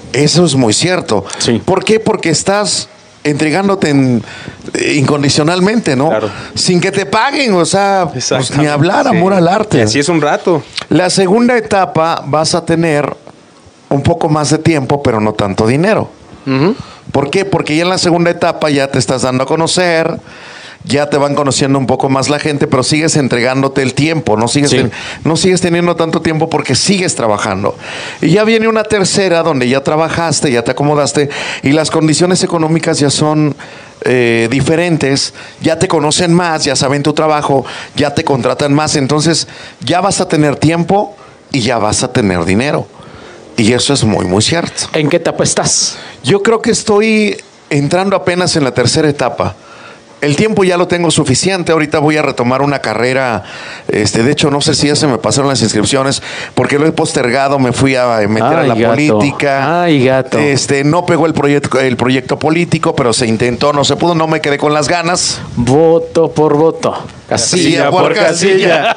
Eso es muy cierto. Sí. ¿Por qué? Porque estás entregándote en, eh, incondicionalmente, ¿no? Claro. Sin que te paguen, o sea, pues, ni Exactamente, hablar, sí. amor al arte. Y así es un rato. La segunda etapa vas a tener un poco más de tiempo, pero no tanto dinero. Ujú. ¿Por qué? Porque ya en la segunda etapa ya te estás dando a conocer, ya te van conociendo un poco más la gente, pero sigues entregándote el tiempo, no sigues, Sí. ten- no sigues teniendo tanto tiempo porque sigues trabajando. Y ya viene una tercera donde ya trabajaste, ya te acomodaste y las condiciones económicas ya son eh, diferentes, ya te conocen más, ya saben tu trabajo, ya te contratan más, entonces ya vas a tener tiempo y ya vas a tener dinero. Y eso es muy, muy cierto. ¿En qué etapa estás? Yo creo que estoy entrando apenas en la tercera etapa. El tiempo ya lo tengo suficiente. Ahorita voy a retomar una carrera. Este, de hecho, no sé si ya se me pasaron las inscripciones porque lo he postergado. Me fui a meter a Ay, la gato. política. Ay, gato. Este, no pegó el proyecto, el proyecto político, pero se intentó, no se pudo. No me quedé con las ganas. Voto por voto. Casilla por casilla.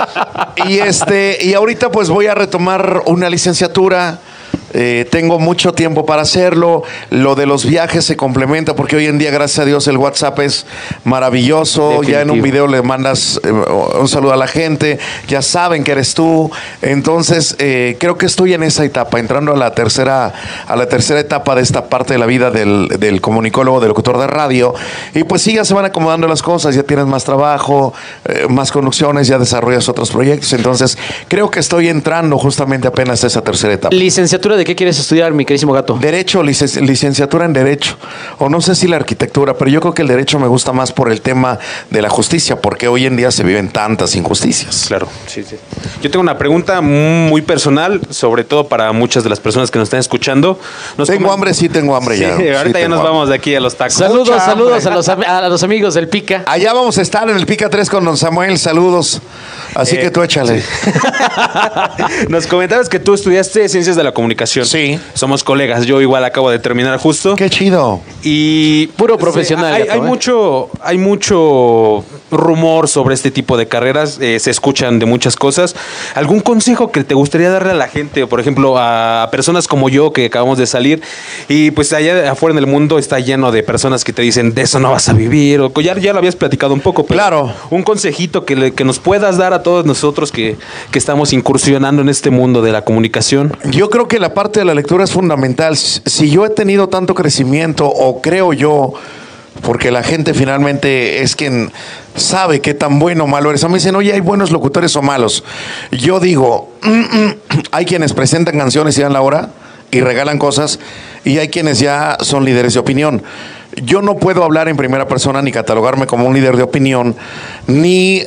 Y este, y ahorita pues voy a retomar una licenciatura. Eh, tengo mucho tiempo para hacerlo. Lo de los viajes se complementa porque hoy en día, gracias a Dios, el WhatsApp es maravilloso. Definitivo. Ya en un video le mandas eh, un saludo a la gente, ya saben que eres tú. Entonces, eh, creo que estoy en esa etapa, entrando a la tercera, a la tercera etapa de esta parte de la vida del, del comunicólogo, del locutor de radio. Y pues sí, ya se van acomodando las cosas, ya tienes más trabajo, eh, más conducciones, ya desarrollas otros proyectos. Entonces, creo que estoy entrando justamente apenas a esa tercera etapa. ¿Licenciatura de qué quieres estudiar, mi querísimo gato? Derecho, licen- licenciatura en Derecho, o no sé si la arquitectura, pero yo creo que el Derecho me gusta más por el tema de la justicia, porque hoy en día se viven tantas injusticias. Claro, sí, sí. Yo tengo una pregunta muy personal, sobre todo para muchas de las personas que nos están escuchando. Nos Tengo comen- hambre, sí tengo hambre Sí, ya. ahorita Sí ya tengo nos hambre. vamos de aquí a los tacos. Saludos, Mucha saludos a hambre. los, am- a los amigos del Pica. Allá vamos a estar en el Pica tres con don Samuel, saludos. Así Eh, que tú échale. Nos comentabas que tú estudiaste Ciencias de la Comunicación. Sí. Somos colegas. Yo igual acabo de terminar justo. Qué chido. Y Puro profesional, Hay, gato, hay ¿eh? mucho, hay mucho rumor sobre este tipo de carreras. eh, se escuchan de muchas cosas. ¿Algún consejo que te gustaría darle a la gente, por ejemplo, a personas como yo que acabamos de salir y pues allá afuera en el mundo está lleno de personas que te dicen de eso no vas a vivir? O ya, ya lo habías platicado un poco, pero Claro. un consejito que, le- que nos puedas dar a todos nosotros que, que estamos incursionando en este mundo de la comunicación. Yo creo que la parte de la lectura es fundamental. Si yo he tenido tanto crecimiento, o creo yo, porque la gente finalmente es quien sabe qué tan bueno o malo eres. A mí me dicen, oye, ¿hay buenos locutores o malos? Yo digo, mm, mm, hay quienes presentan canciones y dan la hora y regalan cosas, y hay quienes ya son líderes de opinión. Yo no puedo hablar en primera persona ni catalogarme como un líder de opinión, ni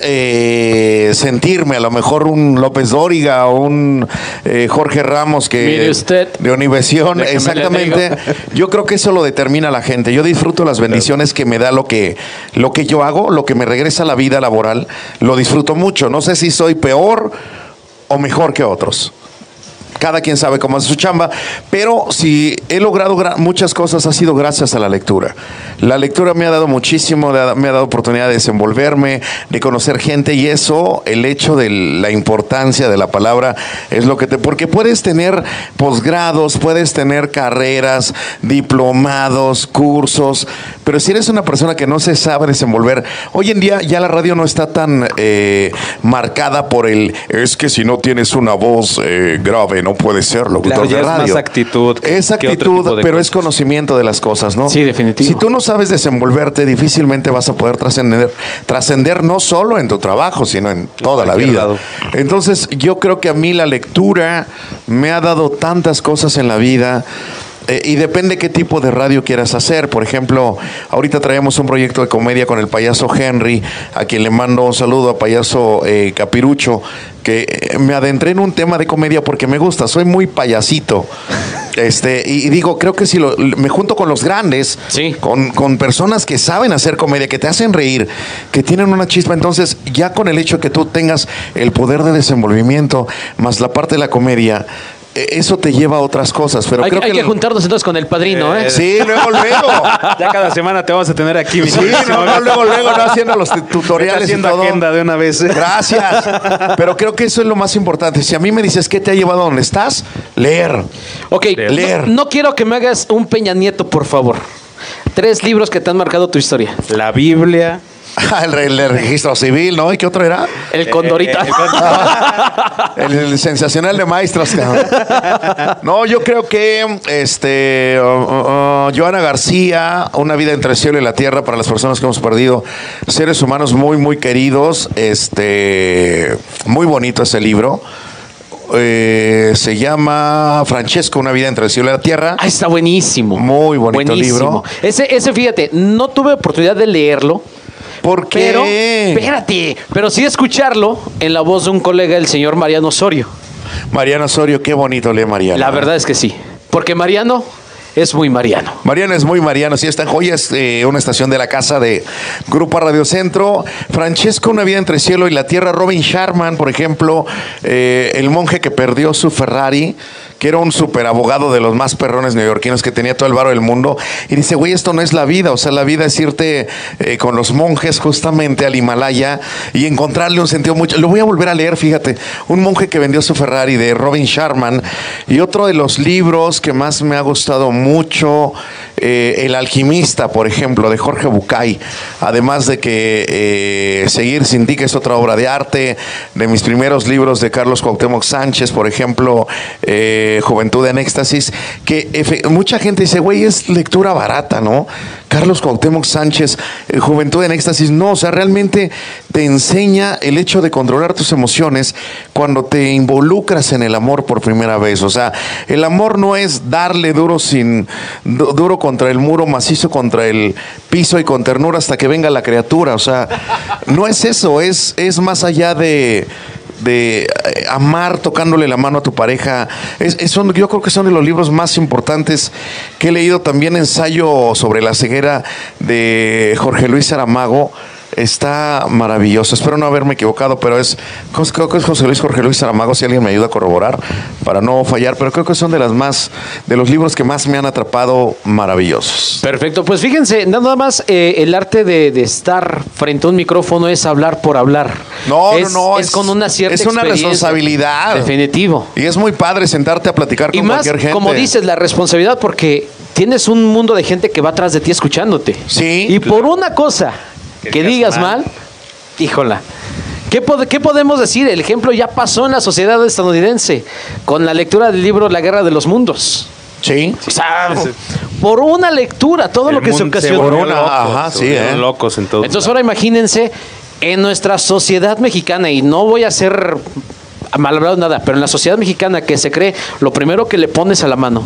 eh, sentirme a lo mejor un López Dóriga o un eh, Jorge Ramos que Mire usted. de Univisión. Déjeme le Exactamente. digo. Yo creo que eso lo determina la gente. Yo disfruto las bendiciones que me da lo que, lo que yo hago, lo que me regresa a la vida laboral. Lo disfruto mucho. No sé si soy peor o mejor que otros. Cada quien sabe cómo hace su chamba, pero si he logrado gra- muchas cosas ha sido gracias a la lectura. La lectura me ha dado muchísimo, me ha me ha dado oportunidad de desenvolverme, de conocer gente, y eso, el hecho de la importancia de la palabra es lo que te... Porque puedes tener posgrados, puedes tener carreras, diplomados, cursos, pero si eres una persona que no se sabe desenvolver, hoy en día ya la radio no está tan eh, marcada por el, es que si no tienes una voz eh, grave no puede ser locutor Claro, ya de es más radio. actitud que- Es que otro actitud, tipo de pero cosas. es conocimiento de las cosas, ¿no? Sí, definitivo. Si tú no sabes desenvolverte, difícilmente vas a poder trascender, trascender no solo en tu trabajo, sino en toda la cualquier vida. lado. Entonces, yo creo que a mí la lectura me ha dado tantas cosas en la vida. Eh, y depende qué tipo de radio quieras hacer. Por ejemplo, ahorita traemos un proyecto de comedia con el payaso Henry, a quien le mando un saludo, a payaso eh, Capirucho, que eh, me adentré en un tema de comedia porque me gusta, soy muy payasito. Este, y, y digo, creo que si lo, me junto con los grandes, Sí. con, con personas que saben hacer comedia, que te hacen reír, que tienen una chispa, entonces ya con el hecho de que tú tengas el poder de desenvolvimiento, más la parte de la comedia, eso te lleva a otras cosas. Pero hay creo hay que, que el- juntarnos entonces con el padrino, ¿eh? Sí, luego, luego. Ya cada semana te vamos a tener aquí. mi Sí, queridísimo no, no, Gato. luego, luego, no haciendo los t- tutoriales haciendo y todo. agenda de una vez. Gracias. Pero creo que eso es lo más importante. Si a mí me dices qué te ha llevado a donde estás, leer. Ok, Leer. No, no quiero que me hagas un Peña Nieto, por favor. Tres libros que te han marcado tu historia. La Biblia. El, re- el registro civil, ¿no? ¿Y qué otro era? El Condorita. El, el sensacional de maestros, cabrón. No, yo creo que este uh, uh, uh, Joana García, Una vida entre el cielo y la tierra, para las personas que hemos perdido seres humanos muy, muy queridos. Este, muy bonito ese libro. Eh, se llama Francesco, Una vida entre el cielo y la tierra. Ah, está buenísimo. Muy bonito libro. Ese, ese, fíjate, no tuve oportunidad de leerlo. ¿Por qué? Pero, espérate, pero sí escucharlo en la voz de un colega, el señor Mariano Osorio. Mariano Osorio, qué bonito lee Mariano. La verdad es que sí. Porque Mariano es muy Mariano. Mariano es muy Mariano, sí, está en Joyas, eh, una estación de la casa de Grupo Radio Centro. Francesco, Una vida entre el cielo y la tierra. Robin Sharman, por ejemplo, eh, el monje que perdió su Ferrari, que era un super abogado de los más perrones neoyorquinos, que tenía todo el varo del mundo, y dice, güey, esto no es la vida, o sea, la vida es irte eh, con los monjes justamente al Himalaya y encontrarle un sentido mucho. Lo voy a volver a leer, fíjate, Un monje que vendió su Ferrari, de Robin Sharman. Y otro de los libros que más me ha gustado mucho, eh, El alquimista, por ejemplo, de Jorge Bucay. Además de que eh, Seguir sin ti, que es otra obra de arte. De mis primeros libros, de Carlos Cuauhtémoc Sánchez, por ejemplo, eh, Juventud en éxtasis, que efe, mucha gente dice, güey, es lectura barata, ¿no? Carlos Cuauhtémoc Sánchez, eh, Juventud en éxtasis. No, o sea, realmente te enseña el hecho de controlar tus emociones cuando te involucras en el amor por primera vez. O sea, el amor no es darle duro sin du- duro contra el muro, macizo contra el piso y con ternura hasta que venga la criatura. O sea, no es eso, es, es más allá de de eh, amar tocándole la mano a tu pareja. Es, es son, yo creo que son de los libros más importantes que he leído. También Ensayo sobre la ceguera, de Jorge Luis Saramago. Está maravilloso. Espero no haberme equivocado, pero es, creo que es José Luis Jorge Luis Saramago, si alguien me ayuda a corroborar para no fallar, pero creo que son de las más, de los libros que más me han atrapado, maravillosos. Perfecto, pues fíjense, nada más eh, el arte de, de estar frente a un micrófono es hablar por hablar. No, es, no, no. Es, con una cierta es una experiencia. responsabilidad. Definitivo. Y es muy padre sentarte a platicar Y con más, cualquier gente. como dices, la responsabilidad, porque tienes un mundo de gente que va atrás de ti escuchándote. Sí. Y por una cosa Que que, digas digas mal. mal, híjola. ¿Qué, pod- ¿Qué podemos decir? El ejemplo ya pasó en la sociedad estadounidense con la lectura del libro La Guerra de los Mundos. Sí. O sea, por una lectura, todo El lo que se mundo ocasionó. volvió una- loco, ajá, se sí, volvieron ¿eh? locos en todo. Entonces ahora imagínense en nuestra sociedad mexicana, y no voy a ser mal hablado nada, pero en la sociedad mexicana que se cree lo primero que le pones a la mano.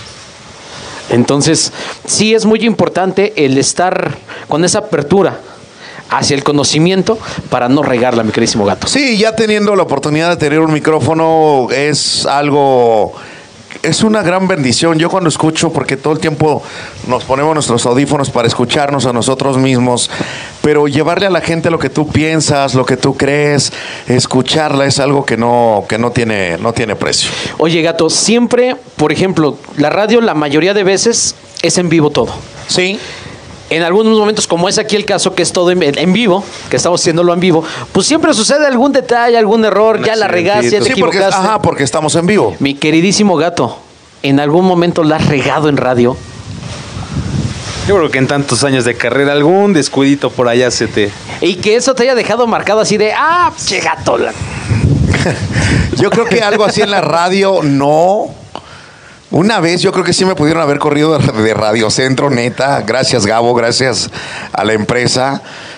Entonces sí es muy importante el estar con esa apertura hacia el conocimiento para no regarla, mi queridísimo Gato. Sí, ya teniendo la oportunidad de tener un micrófono es algo, es una gran bendición. Yo cuando escucho, porque todo el tiempo nos ponemos nuestros audífonos para escucharnos a nosotros mismos, pero llevarle a la gente lo que tú piensas, lo que tú crees, escucharla es algo que no, que no tiene, no tiene precio. Oye, Gato, siempre, por ejemplo, la radio la mayoría de veces es en vivo todo. Sí. En algunos momentos, como es aquí el caso, que es todo en, en vivo, que estamos haciéndolo en vivo, pues siempre sucede algún detalle, algún error, Un ya la regaste, ya te Sí, porque, equivocaste. ajá, porque estamos en vivo. Mi queridísimo Gato, ¿en algún momento la has regado en radio? Yo creo que en tantos años de carrera, algún descuidito por allá se te... Y que eso te haya dejado marcado así de, ah, che gato. la-". Yo creo que algo así en la radio, no. Una vez yo creo que sí me pudieron haber corrido de de Radio Centro, neta. Gracias, Gabo, gracias a la empresa.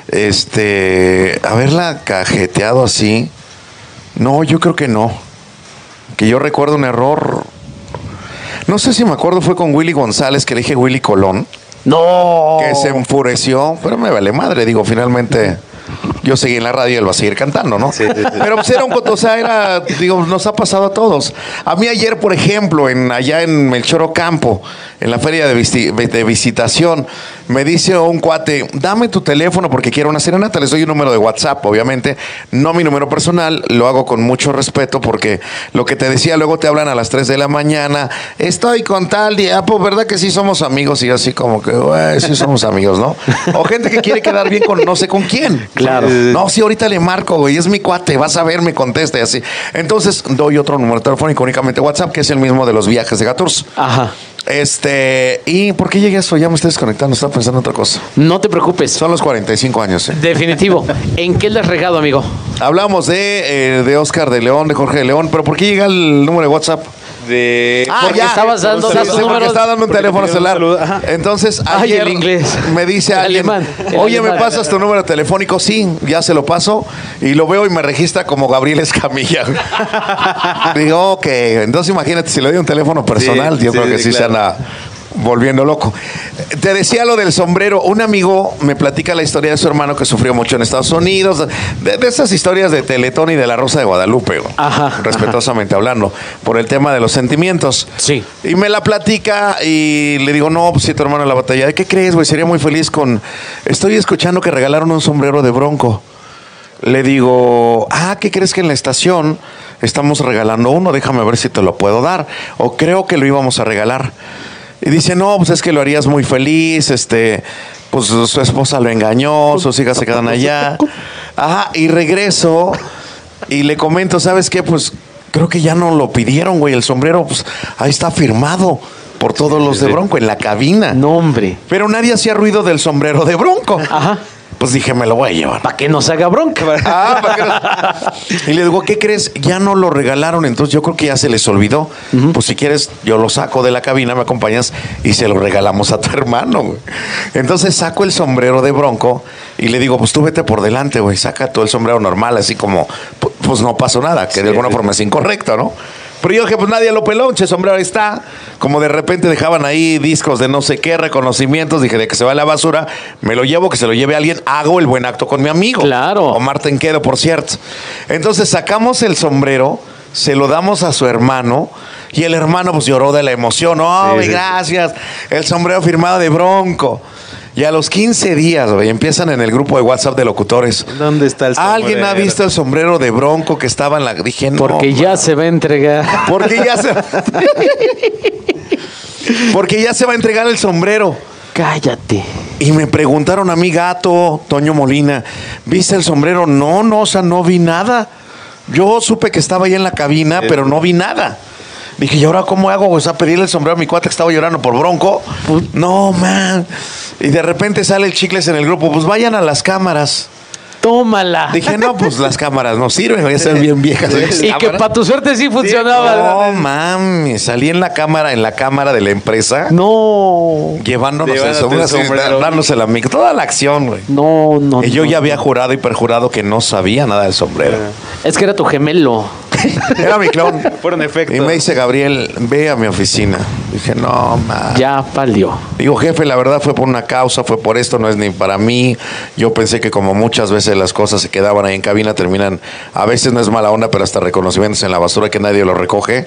Este, haberla cajeteado así. No, yo creo que no. Que yo recuerdo un error. No sé si me acuerdo, fue con Willy González, que le dije Willy Colón, No. que se enfureció, pero me vale madre, digo, finalmente yo seguí en la radio y él va a seguir cantando, ¿no? Sí, sí, sí. Pero pues era un, o sea, era, digo, nos ha pasado a todos. A mí ayer, por ejemplo, en allá en Melchor Ocampo, en la feria de, visti- de visitación, me dice un cuate, dame tu teléfono porque quiero una serenata. Les doy un número de WhatsApp, obviamente, no mi número personal, lo hago con mucho respeto porque lo que te decía, luego te hablan a las tres de la mañana, estoy con tal día, pues verdad que sí somos amigos, y así como que, güey, sí somos amigos, ¿no? O gente que quiere quedar bien con no sé con quién. Claro. No, sí, ahorita le marco, güey, es mi cuate, vas a ver, me contesta y así. Entonces doy otro número telefónico, únicamente WhatsApp, que es el mismo de los viajes de Gaturz. Ajá. Este, ¿y por qué llegué a eso? Ya me estoy desconectando, estaba pensando en otra cosa. No te preocupes. Son los cuarenta y cinco años, ¿eh? Definitivo. ¿En qué le has regado, amigo? Hablamos de, eh, de Oscar de León, de Jorge de León, pero ¿por qué llega el número de WhatsApp? De... Ah, Porque ya. estabas dando Sí, datos sí, porque números. estaba dando un Porque teléfono te dio un celular. saludo, ajá. Entonces, Ay, ayer el inglés. me dice El alguien, alemán, el oye, alemán. ¿me pasas tu número telefónico? Sí, ya se lo paso. Y lo veo y me registra como Gabriel Escamilla. Digo, ok. Entonces, imagínate, si le doy un teléfono personal, Sí, yo sí, creo que sí, claro. se anda volviendo loco. Te decía lo del sombrero. Un amigo me platica la historia de su hermano que sufrió mucho en Estados Unidos. De, de esas historias de Teletón y de la Rosa de Guadalupe. güey. Ajá, Respetuosamente hablando. Por el tema de los sentimientos. Sí. Y me la platica y le digo, no, pues si tu hermano en la batalla. ¿De qué crees, güey? Sería muy feliz con... Estoy escuchando que regalaron un sombrero de Bronco. Le digo, ah, ¿qué crees que en la estación estamos regalando uno? Déjame ver si te lo puedo dar. O creo que lo íbamos a regalar. Y dice, no, pues es que lo harías muy feliz, este, pues su esposa lo engañó, sus hijas se quedan allá. Ajá, y regreso y le comento, ¿sabes qué? Pues creo que ya no lo pidieron, güey, el sombrero, pues ahí está firmado por todos los de Bronco en la cabina. No, hombre. Pero nadie hacía ruido del sombrero de Bronco. Ajá. Pues dije, me lo voy a llevar. Para que no se haga bronca. Ah, ¿para qué no? Y le digo, ¿qué crees? Ya no lo regalaron, entonces yo creo que ya se les olvidó. Uh-huh. Pues si quieres, yo lo saco de la cabina, me acompañas y se lo regalamos a tu hermano, güey. Entonces saco el sombrero de Bronco y le digo, pues tú vete por delante, güey, saca todo el sombrero normal, así como, pues no pasó nada, que sí, de alguna sí. forma es incorrecto, ¿no? Pero yo dije, pues nadie lo peló, che, sombrero ahí está. Como de repente dejaban ahí discos de no sé qué, reconocimientos, dije, de que se va a la basura, me lo llevo, que se lo lleve alguien, hago el buen acto con mi amigo. Claro. Omar Tenquedo, por cierto. Entonces sacamos el sombrero, se lo damos a su hermano, y el hermano pues lloró de la emoción. ¡Oh, sí, sí. gracias! El sombrero firmado de Bronco. Y a los quince días, güey, empiezan en el grupo de WhatsApp de locutores. ¿Dónde está el sombrero? ¿Alguien ha visto el sombrero de Bronco que estaba en la...? Dije, no. Porque ya man. se va a entregar. Porque ya se... Porque ya se va a entregar el sombrero. Cállate. Y me preguntaron a mi gato, Toño Molina, ¿viste el sombrero? No, no, o sea, no vi nada. Yo supe que estaba ahí en la cabina, ¿Eh? pero no vi nada. Dije, ¿y ahora cómo hago? O sea, pedirle el sombrero a mi cuate que estaba llorando por Bronco. No, man. Y de repente sale el Chicles en el grupo, pues vayan a las cámaras. Tómala. Dije, no, pues las cámaras no sirven, ya son bien viejas. Y que para tu suerte sí funcionaba. No, mami, salí en la cámara, en la cámara de la empresa. No. Llevándonos el sombrero, dándose la mic, toda la acción, güey. No, no. Y yo no, ya había no. jurado y perjurado que no sabía nada del sombrero. Es que era tu gemelo. Era mi clon. Fueron efectos. Y me dice, Gabriel, ve a mi oficina. Dije, no, man. Ya valió. Digo, jefe, la verdad fue por una causa, fue por esto, no es ni para mí. Yo pensé que como muchas veces las cosas se quedaban ahí en cabina, terminan, a veces no es mala onda, pero hasta reconocimientos en la basura que nadie lo recoge.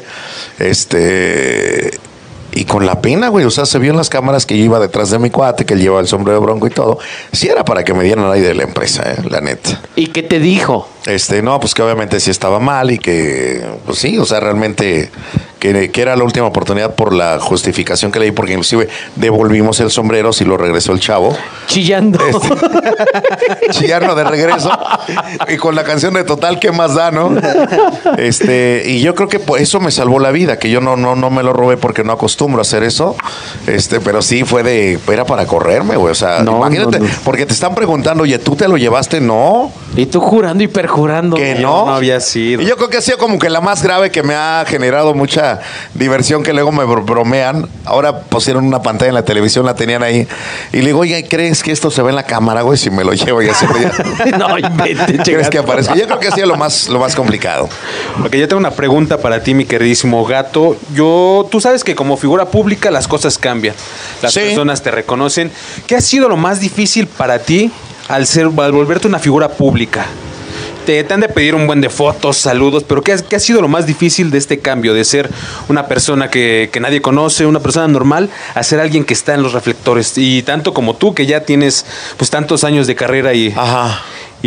Este... Y con la pena, güey, o sea, se vio en las cámaras que yo iba detrás de mi cuate, que él llevaba el sombrero de Bronco y todo. Sí era para que me dieran ahí de la empresa, eh, la neta. ¿Y qué te dijo? Este, no, pues que obviamente sí estaba mal y que, pues sí, o sea, realmente que, que era la última oportunidad por la justificación que le di, porque inclusive devolvimos el sombrero, si lo regresó el chavo. Chillando. Este, chillando de regreso y con la canción de Total, ¿qué más da, no? Este, y yo creo que por eso me salvó la vida, que yo no, no, no me lo robé porque no acostumbro a hacer eso, este, pero sí fue de, era para correrme, güey, o sea, no, imagínate, no, no. porque te están preguntando, oye, ¿tú te lo llevaste? No. Y tú jurando y perjurando. Que no. No había sido. Y yo creo que ha sido como que la más grave que me ha generado mucha diversión, que luego me bromean. Ahora pusieron una pantalla en la televisión, la tenían ahí. Y le digo, oye, ¿crees que esto se ve en la cámara, güey? Si me lo llevo y así. Ya... no, invente, ¿crees que aparezca? Yo creo que ha sido lo más, lo más complicado. Ok, yo tengo una pregunta para ti, mi queridísimo Gato. Yo, tú sabes que como figura pública las cosas cambian. Las sí. personas te reconocen. ¿Qué ha sido lo más difícil para ti al ser, al volverte una figura pública? te, te han de pedir un buen de fotos, saludos, pero ¿qué, qué ha sido lo más difícil de este cambio? De ser una persona que, que nadie conoce, una persona normal, a ser alguien que está en los reflectores. Y tanto como tú, que ya tienes pues tantos años de carrera y... Ajá.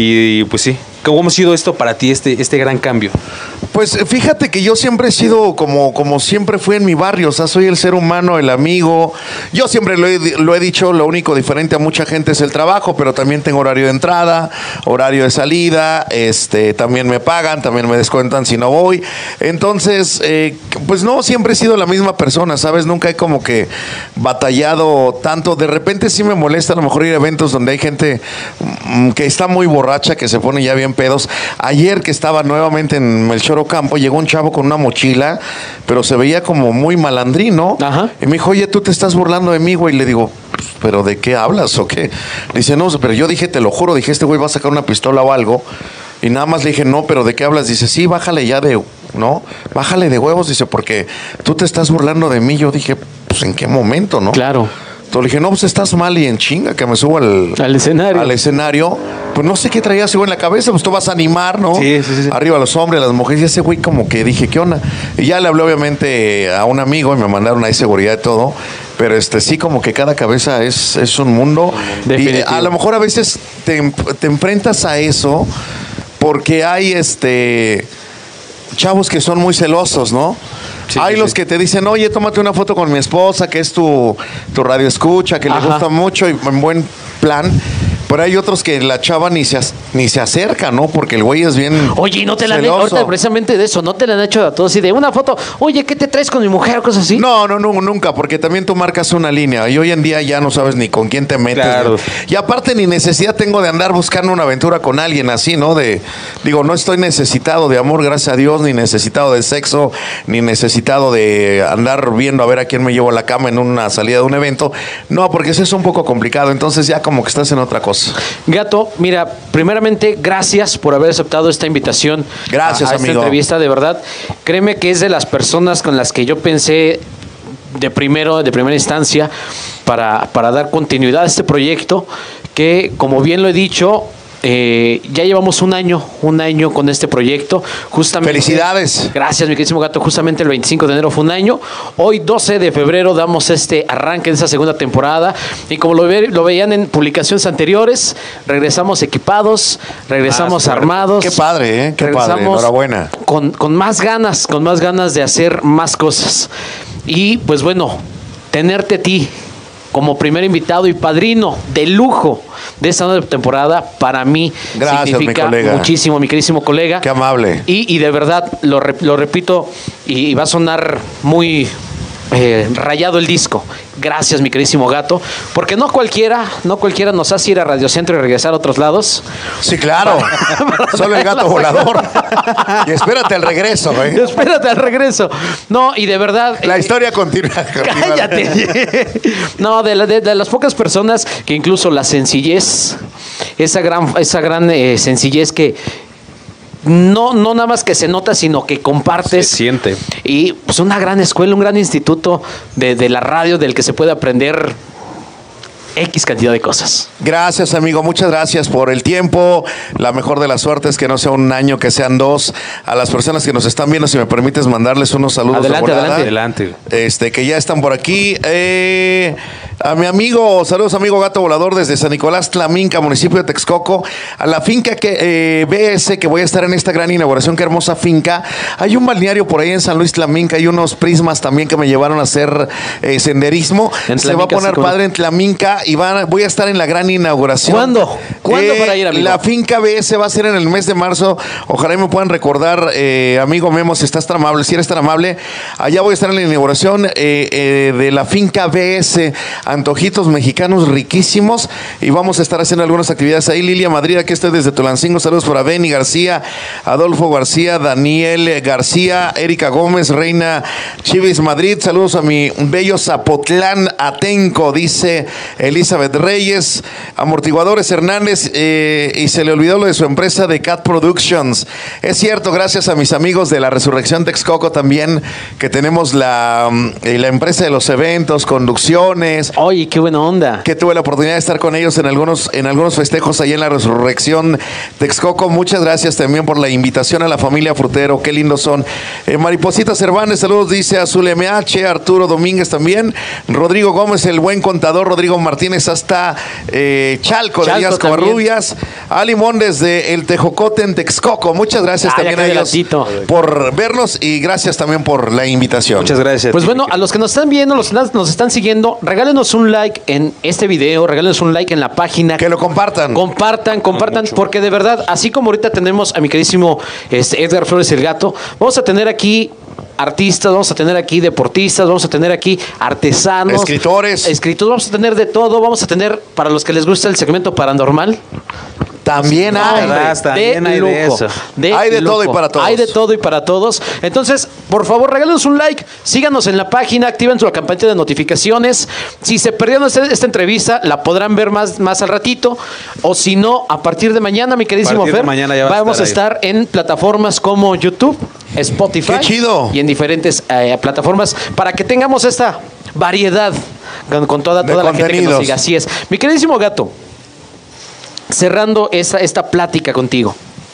Y pues sí, ¿cómo ha sido esto para ti, este, este gran cambio? Pues fíjate que yo siempre he sido como, como siempre fui en mi barrio, o sea, soy el ser humano, el amigo. Yo siempre lo he, lo he dicho, lo único diferente a mucha gente es el trabajo, pero también tengo horario de entrada, horario de salida, este, también me pagan, también me descuentan si no voy. Entonces, eh, pues no, siempre he sido la misma persona, ¿sabes? Nunca he como que batallado tanto. De repente sí me molesta a lo mejor ir a eventos donde hay gente mm, que está muy borracha, que se pone ya bien pedos. Ayer que estaba nuevamente en Melchor Ocampo, llegó un chavo con una mochila, pero se veía como muy malandrino. Ajá. Y me dijo, oye, tú te estás burlando de mí, güey. Y le digo, ¿pero de qué hablas o qué? Le dice, no, pero yo dije, te lo juro, dije, este güey va a sacar una pistola o algo. Y nada más le dije, no, pero ¿de qué hablas? Dice, sí, bájale ya de, ¿no? Bájale de huevos, dice, porque tú te estás burlando de mí. Yo dije, pues, ¿en qué momento, no? Claro. Entonces le dije, no, pues estás mal y en chinga que me subo al, Al escenario. Al escenario. Pues no sé qué traías igual en la cabeza, pues tú vas a animar, ¿no? Sí, sí, sí. Arriba los hombres, las mujeres. Y ese güey como que dije, ¿qué onda? Y ya le hablé obviamente a un amigo y me mandaron ahí seguridad y todo. Pero este sí, como que cada cabeza es, es un mundo. Definitivo. Y a lo mejor a veces te, te enfrentas a eso porque hay este chavos que son muy celosos, ¿no? Sí, hay sí, los sí. que te dicen, oye, tómate una foto con mi esposa, que es tu, tu radio escucha, que Ajá. le gusta mucho y en buen plan. Pero hay otros que la chava ni se, ni se acerca, ¿no? Porque el güey es bien Oye, no te la han celoso. hecho, ahorita precisamente de eso, no te la han hecho a todos y de una foto, oye, ¿qué te traes con mi mujer o cosas así? No, no, no, nunca, porque también tú marcas una línea y hoy en día ya no sabes ni con quién te metes. Claro. Y aparte ni necesidad tengo de andar buscando una aventura con alguien así, ¿no? De, digo, no estoy necesitado de amor, gracias a Dios, ni necesitado de sexo, ni necesitado de andar viendo a ver a quién me llevo a la cama en una salida de un evento. No, porque eso es un poco complicado, entonces ya como que estás en otra cosa. Gato, mira, primeramente, gracias por haber aceptado esta invitación. Gracias, a, a esta amigo. entrevista, de verdad. Créeme que es de las personas con las que yo pensé de primero, de primera instancia, para, para dar continuidad a este proyecto, que, como bien lo he dicho, Eh, ya llevamos un año, un año con este proyecto. Justamente. Felicidades. Gracias, mi queridísimo Gato. Justamente el veinticinco de enero fue un año. Hoy, doce de febrero, damos este arranque de esa segunda temporada. Y como lo, ve, lo veían en publicaciones anteriores, regresamos equipados, regresamos ah, armados. Qué padre, ¿eh? Qué padre. Enhorabuena. Con, con más ganas, con más ganas de hacer más cosas. Y pues bueno, tenerte a ti como primer invitado y padrino de lujo de esta nueva temporada, para mí Gracias, significa mi colega. muchísimo, mi queridísimo colega. Qué amable. Y, y de verdad, lo, lo repito, y, y va a sonar muy eh, rayado el disco. Gracias, mi queridísimo Gato, porque no cualquiera, no cualquiera nos hace ir a Radio Centro y regresar a otros lados. Sí, claro. Solo el gato volador. Y espérate al regreso, güey. Espérate al regreso. No, y de verdad. La historia continúa. Cállate. No, de, la, de, de las pocas personas que incluso la sencillez, esa gran, esa gran eh, sencillez que no, no nada más que se nota, sino que compartes. Se siente. Y pues una gran escuela, un gran instituto de, de la radio del que se puede aprender X cantidad de cosas. Gracias, amigo. Muchas gracias por el tiempo. La mejor de las suertes, que no sea un año, que sean dos. A las personas que nos están viendo, si me permites mandarles unos saludos. Adelante, de volada. adelante. Adelante. Este, que ya están por aquí. Eh, a mi amigo, saludos, amigo Gato Volador, desde San Nicolás Tlaminca, municipio de Texcoco. A la finca que eh, B S, que voy a estar en esta gran inauguración. Qué hermosa finca. Hay un balneario por ahí en San Luis Tlaminca. Hay unos prismas también que me llevaron a hacer eh, senderismo. En Se va a poner sí, padre en Tlaminca y van, voy a estar en la gran inauguración. ¿Cuándo? ¿Cuándo eh, para ir, amigo? La finca B S va a ser en el mes de marzo. Ojalá y me puedan recordar, eh, amigo Memo, si estás tan amable, si eres tan amable. Allá voy a estar en la inauguración eh, eh, de la finca B S. Antojitos mexicanos riquísimos. Y vamos a estar haciendo algunas actividades ahí. Lilia Madrid, aquí estoy desde Tulancingo. Saludos para Benny García, Adolfo García, Daniel García, Erika Gómez, Reina Chivis Madrid. Saludos a mi bello Zapotlán Atenco, dice Elizabeth Reyes. Amortiguadores Hernández, eh, y se le olvidó lo de su empresa de Cat Productions. Es cierto, gracias a mis amigos de la Resurrección Texcoco también, que tenemos la, la empresa de los eventos, conducciones, Oye, qué buena onda. Que tuve la oportunidad de estar con ellos en algunos, en algunos festejos ahí en la Resurrección Texcoco. Muchas gracias también por la invitación a la familia Frutero. Qué lindos son. Eh, Mariposita Cervantes, saludos, dice Azul M H, Arturo Domínguez también. Rodrigo Gómez, el buen contador. Rodrigo Martínez hasta eh, Chalco, Chalco de Díaz también. Covarrubias. Ali Mondes de El Tejocote en Texcoco. Muchas gracias Ay, también acá a de ellos latito. por vernos y gracias también por la invitación. Muchas gracias. Pues bueno, a los que nos están viendo, los que nos están siguiendo, regálenos un like en este video, regálenos un like en la página. Que lo compartan. Compartan, compartan, mucho. porque de verdad, así como ahorita tenemos a mi queridísimo este, Edgar Flores el Gato, vamos a tener aquí artistas, vamos a tener aquí deportistas, vamos a tener aquí artesanos, Escritores. escritores, vamos a tener de todo, vamos a tener, para los que les gusta el segmento paranormal, También hay. hombre, verdad, también de hay de lujo, eso. de Hay de todo lujo. y para todos. Hay de todo y para todos. Entonces, por favor, regálenos un like, síganos en la página, activen su campanita de notificaciones. Si se perdieron esta, esta entrevista, la podrán ver más, más al ratito. O si no, a partir de mañana, mi queridísimo A partir de Fer, mañana ya va a vamos a estar estar en plataformas como YouTube, Spotify. ¡Qué chido! Y en diferentes eh, plataformas para que tengamos esta variedad con, con toda, De toda la gente que nos contenidos. siga. Así es. Mi queridísimo Gato, cerrando esta, esta plática contigo.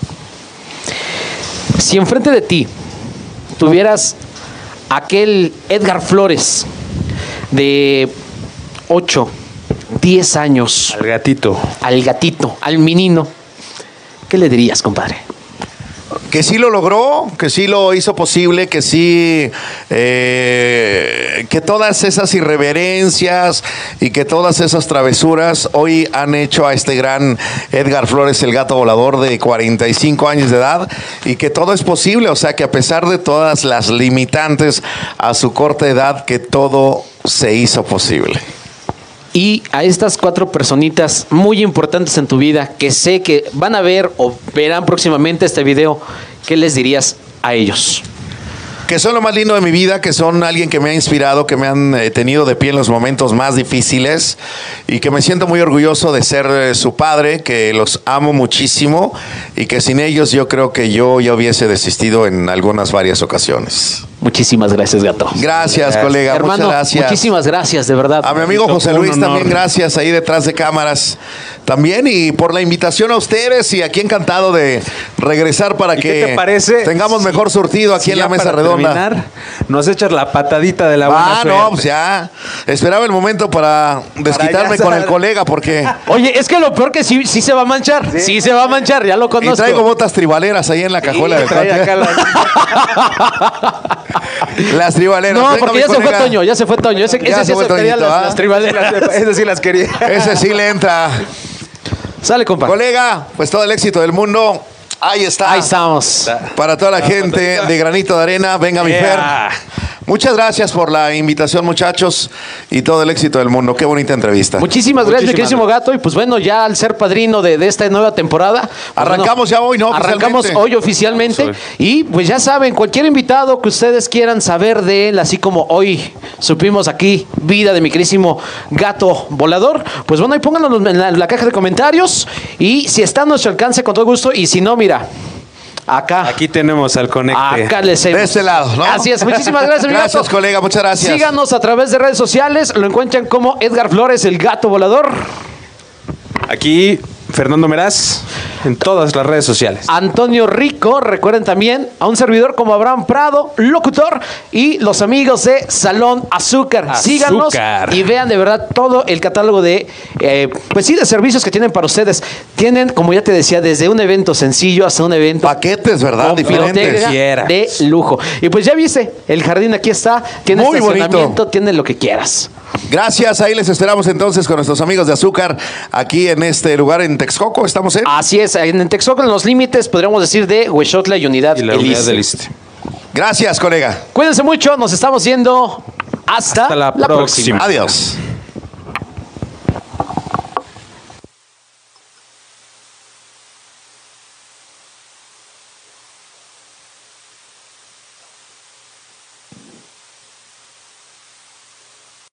Si enfrente de ti tuvieras aquel Edgar Flores de ocho, diez años, Al gatito. al gatito, al menino, ¿qué le dirías, compadre? Que sí lo logró, que sí lo hizo posible, que sí, eh, que todas esas irreverencias y que todas esas travesuras hoy han hecho a este gran Edgar Flores, el gato volador de cuarenta y cinco años de edad, y que todo es posible, o sea que a pesar de todas las limitantes a su corta edad, que todo se hizo posible. Y a estas cuatro personitas muy importantes en tu vida que sé que van a ver o verán próximamente este video, ¿qué les dirías a ellos? Que son lo más lindo de mi vida, que son alguien que me ha inspirado, que me han eh, tenido de pie en los momentos más difíciles y que me siento muy orgulloso de ser eh, su padre, que los amo muchísimo y que sin ellos yo creo que yo ya hubiese desistido en algunas varias ocasiones. Muchísimas gracias, Gato. Gracias, colega, Hermano, muchas gracias. muchísimas gracias, de verdad. A mi amigo José Un Luis honor. también gracias ahí detrás de cámaras también y por la invitación a ustedes y aquí encantado de regresar para ¿Y que qué te parece? tengamos Si- mejor surtido aquí si en la ya mesa para redonda. terminar, nos echas la patadita de la buena Ah, suerte. no, pues ya. Esperaba el momento para desquitarme ya con el saber. colega porque... Oye, es que lo peor que sí, sí se va a manchar. Sí, se va a manchar, ya lo Y conozco. traigo botas tribaleras ahí en la cajuela de Trae acá patio. la- Las tribaleras. No, Traigo a porque mi ya se fue colega. Toño, ya se fue Toño. Ese, Ya ese se sí fue aceptaría Toñito, las, ¿ah? las tribaleras. Ese sí las quería. Ese sí le entra. Sale, compa. Colega, pues todo el éxito del mundo. Ahí está. Ahí estamos. Para toda la gente de Granito de Arena, venga mi Fer. Yeah. Muchas gracias por la invitación, muchachos, y todo el éxito del mundo. Qué bonita entrevista. Muchísimas gracias, mi Muchísimas queridísimo Gato. Y pues bueno, ya al ser padrino de, de esta nueva temporada. pues Arrancamos ya hoy, ¿no? Arrancamos Oficialmente. hoy oficialmente. Y pues ya saben, cualquier invitado que ustedes quieran saber de él, así como hoy supimos aquí, vida de mi queridísimo Gato Volador, pues bueno, ahí pónganlo en la, en la caja de comentarios. Y si está a nuestro alcance, con todo gusto. Y si no, mira, acá. Aquí tenemos al conecte. Acá les De este lado, ¿no? Así es, muchísimas gracias, mi Gracias, Gato. colega, muchas gracias. Síganos a través de redes sociales, lo encuentran como Edgar Flores, el Gato Volador. Aquí Fernando Meraz en todas las redes sociales. Antonio Rico, recuerden también a un servidor como Abraham Prado, locutor, y los amigos de Salón Azúcar. Azúcar. Síganos y vean de verdad todo el catálogo de, eh, pues sí, de servicios que tienen para ustedes. Tienen, como ya te decía, desde un evento sencillo hasta un evento Paquetes, ¿verdad? con Diferentes. pirotecnia Quieras. de lujo. Y pues ya viste, el jardín aquí está, tiene Muy estacionamiento, bonito. tiene lo que quieras. Gracias, ahí les esperamos entonces con nuestros amigos de Azúcar aquí en este lugar en Texcoco. Estamos en... Así es, en Texcoco, en los límites, podríamos decir, de Huexotla y Unidad Y la Eliste. unidad del Iste. Gracias, colega. Cuídense mucho, nos estamos yendo hasta, Hasta la próxima. Adiós.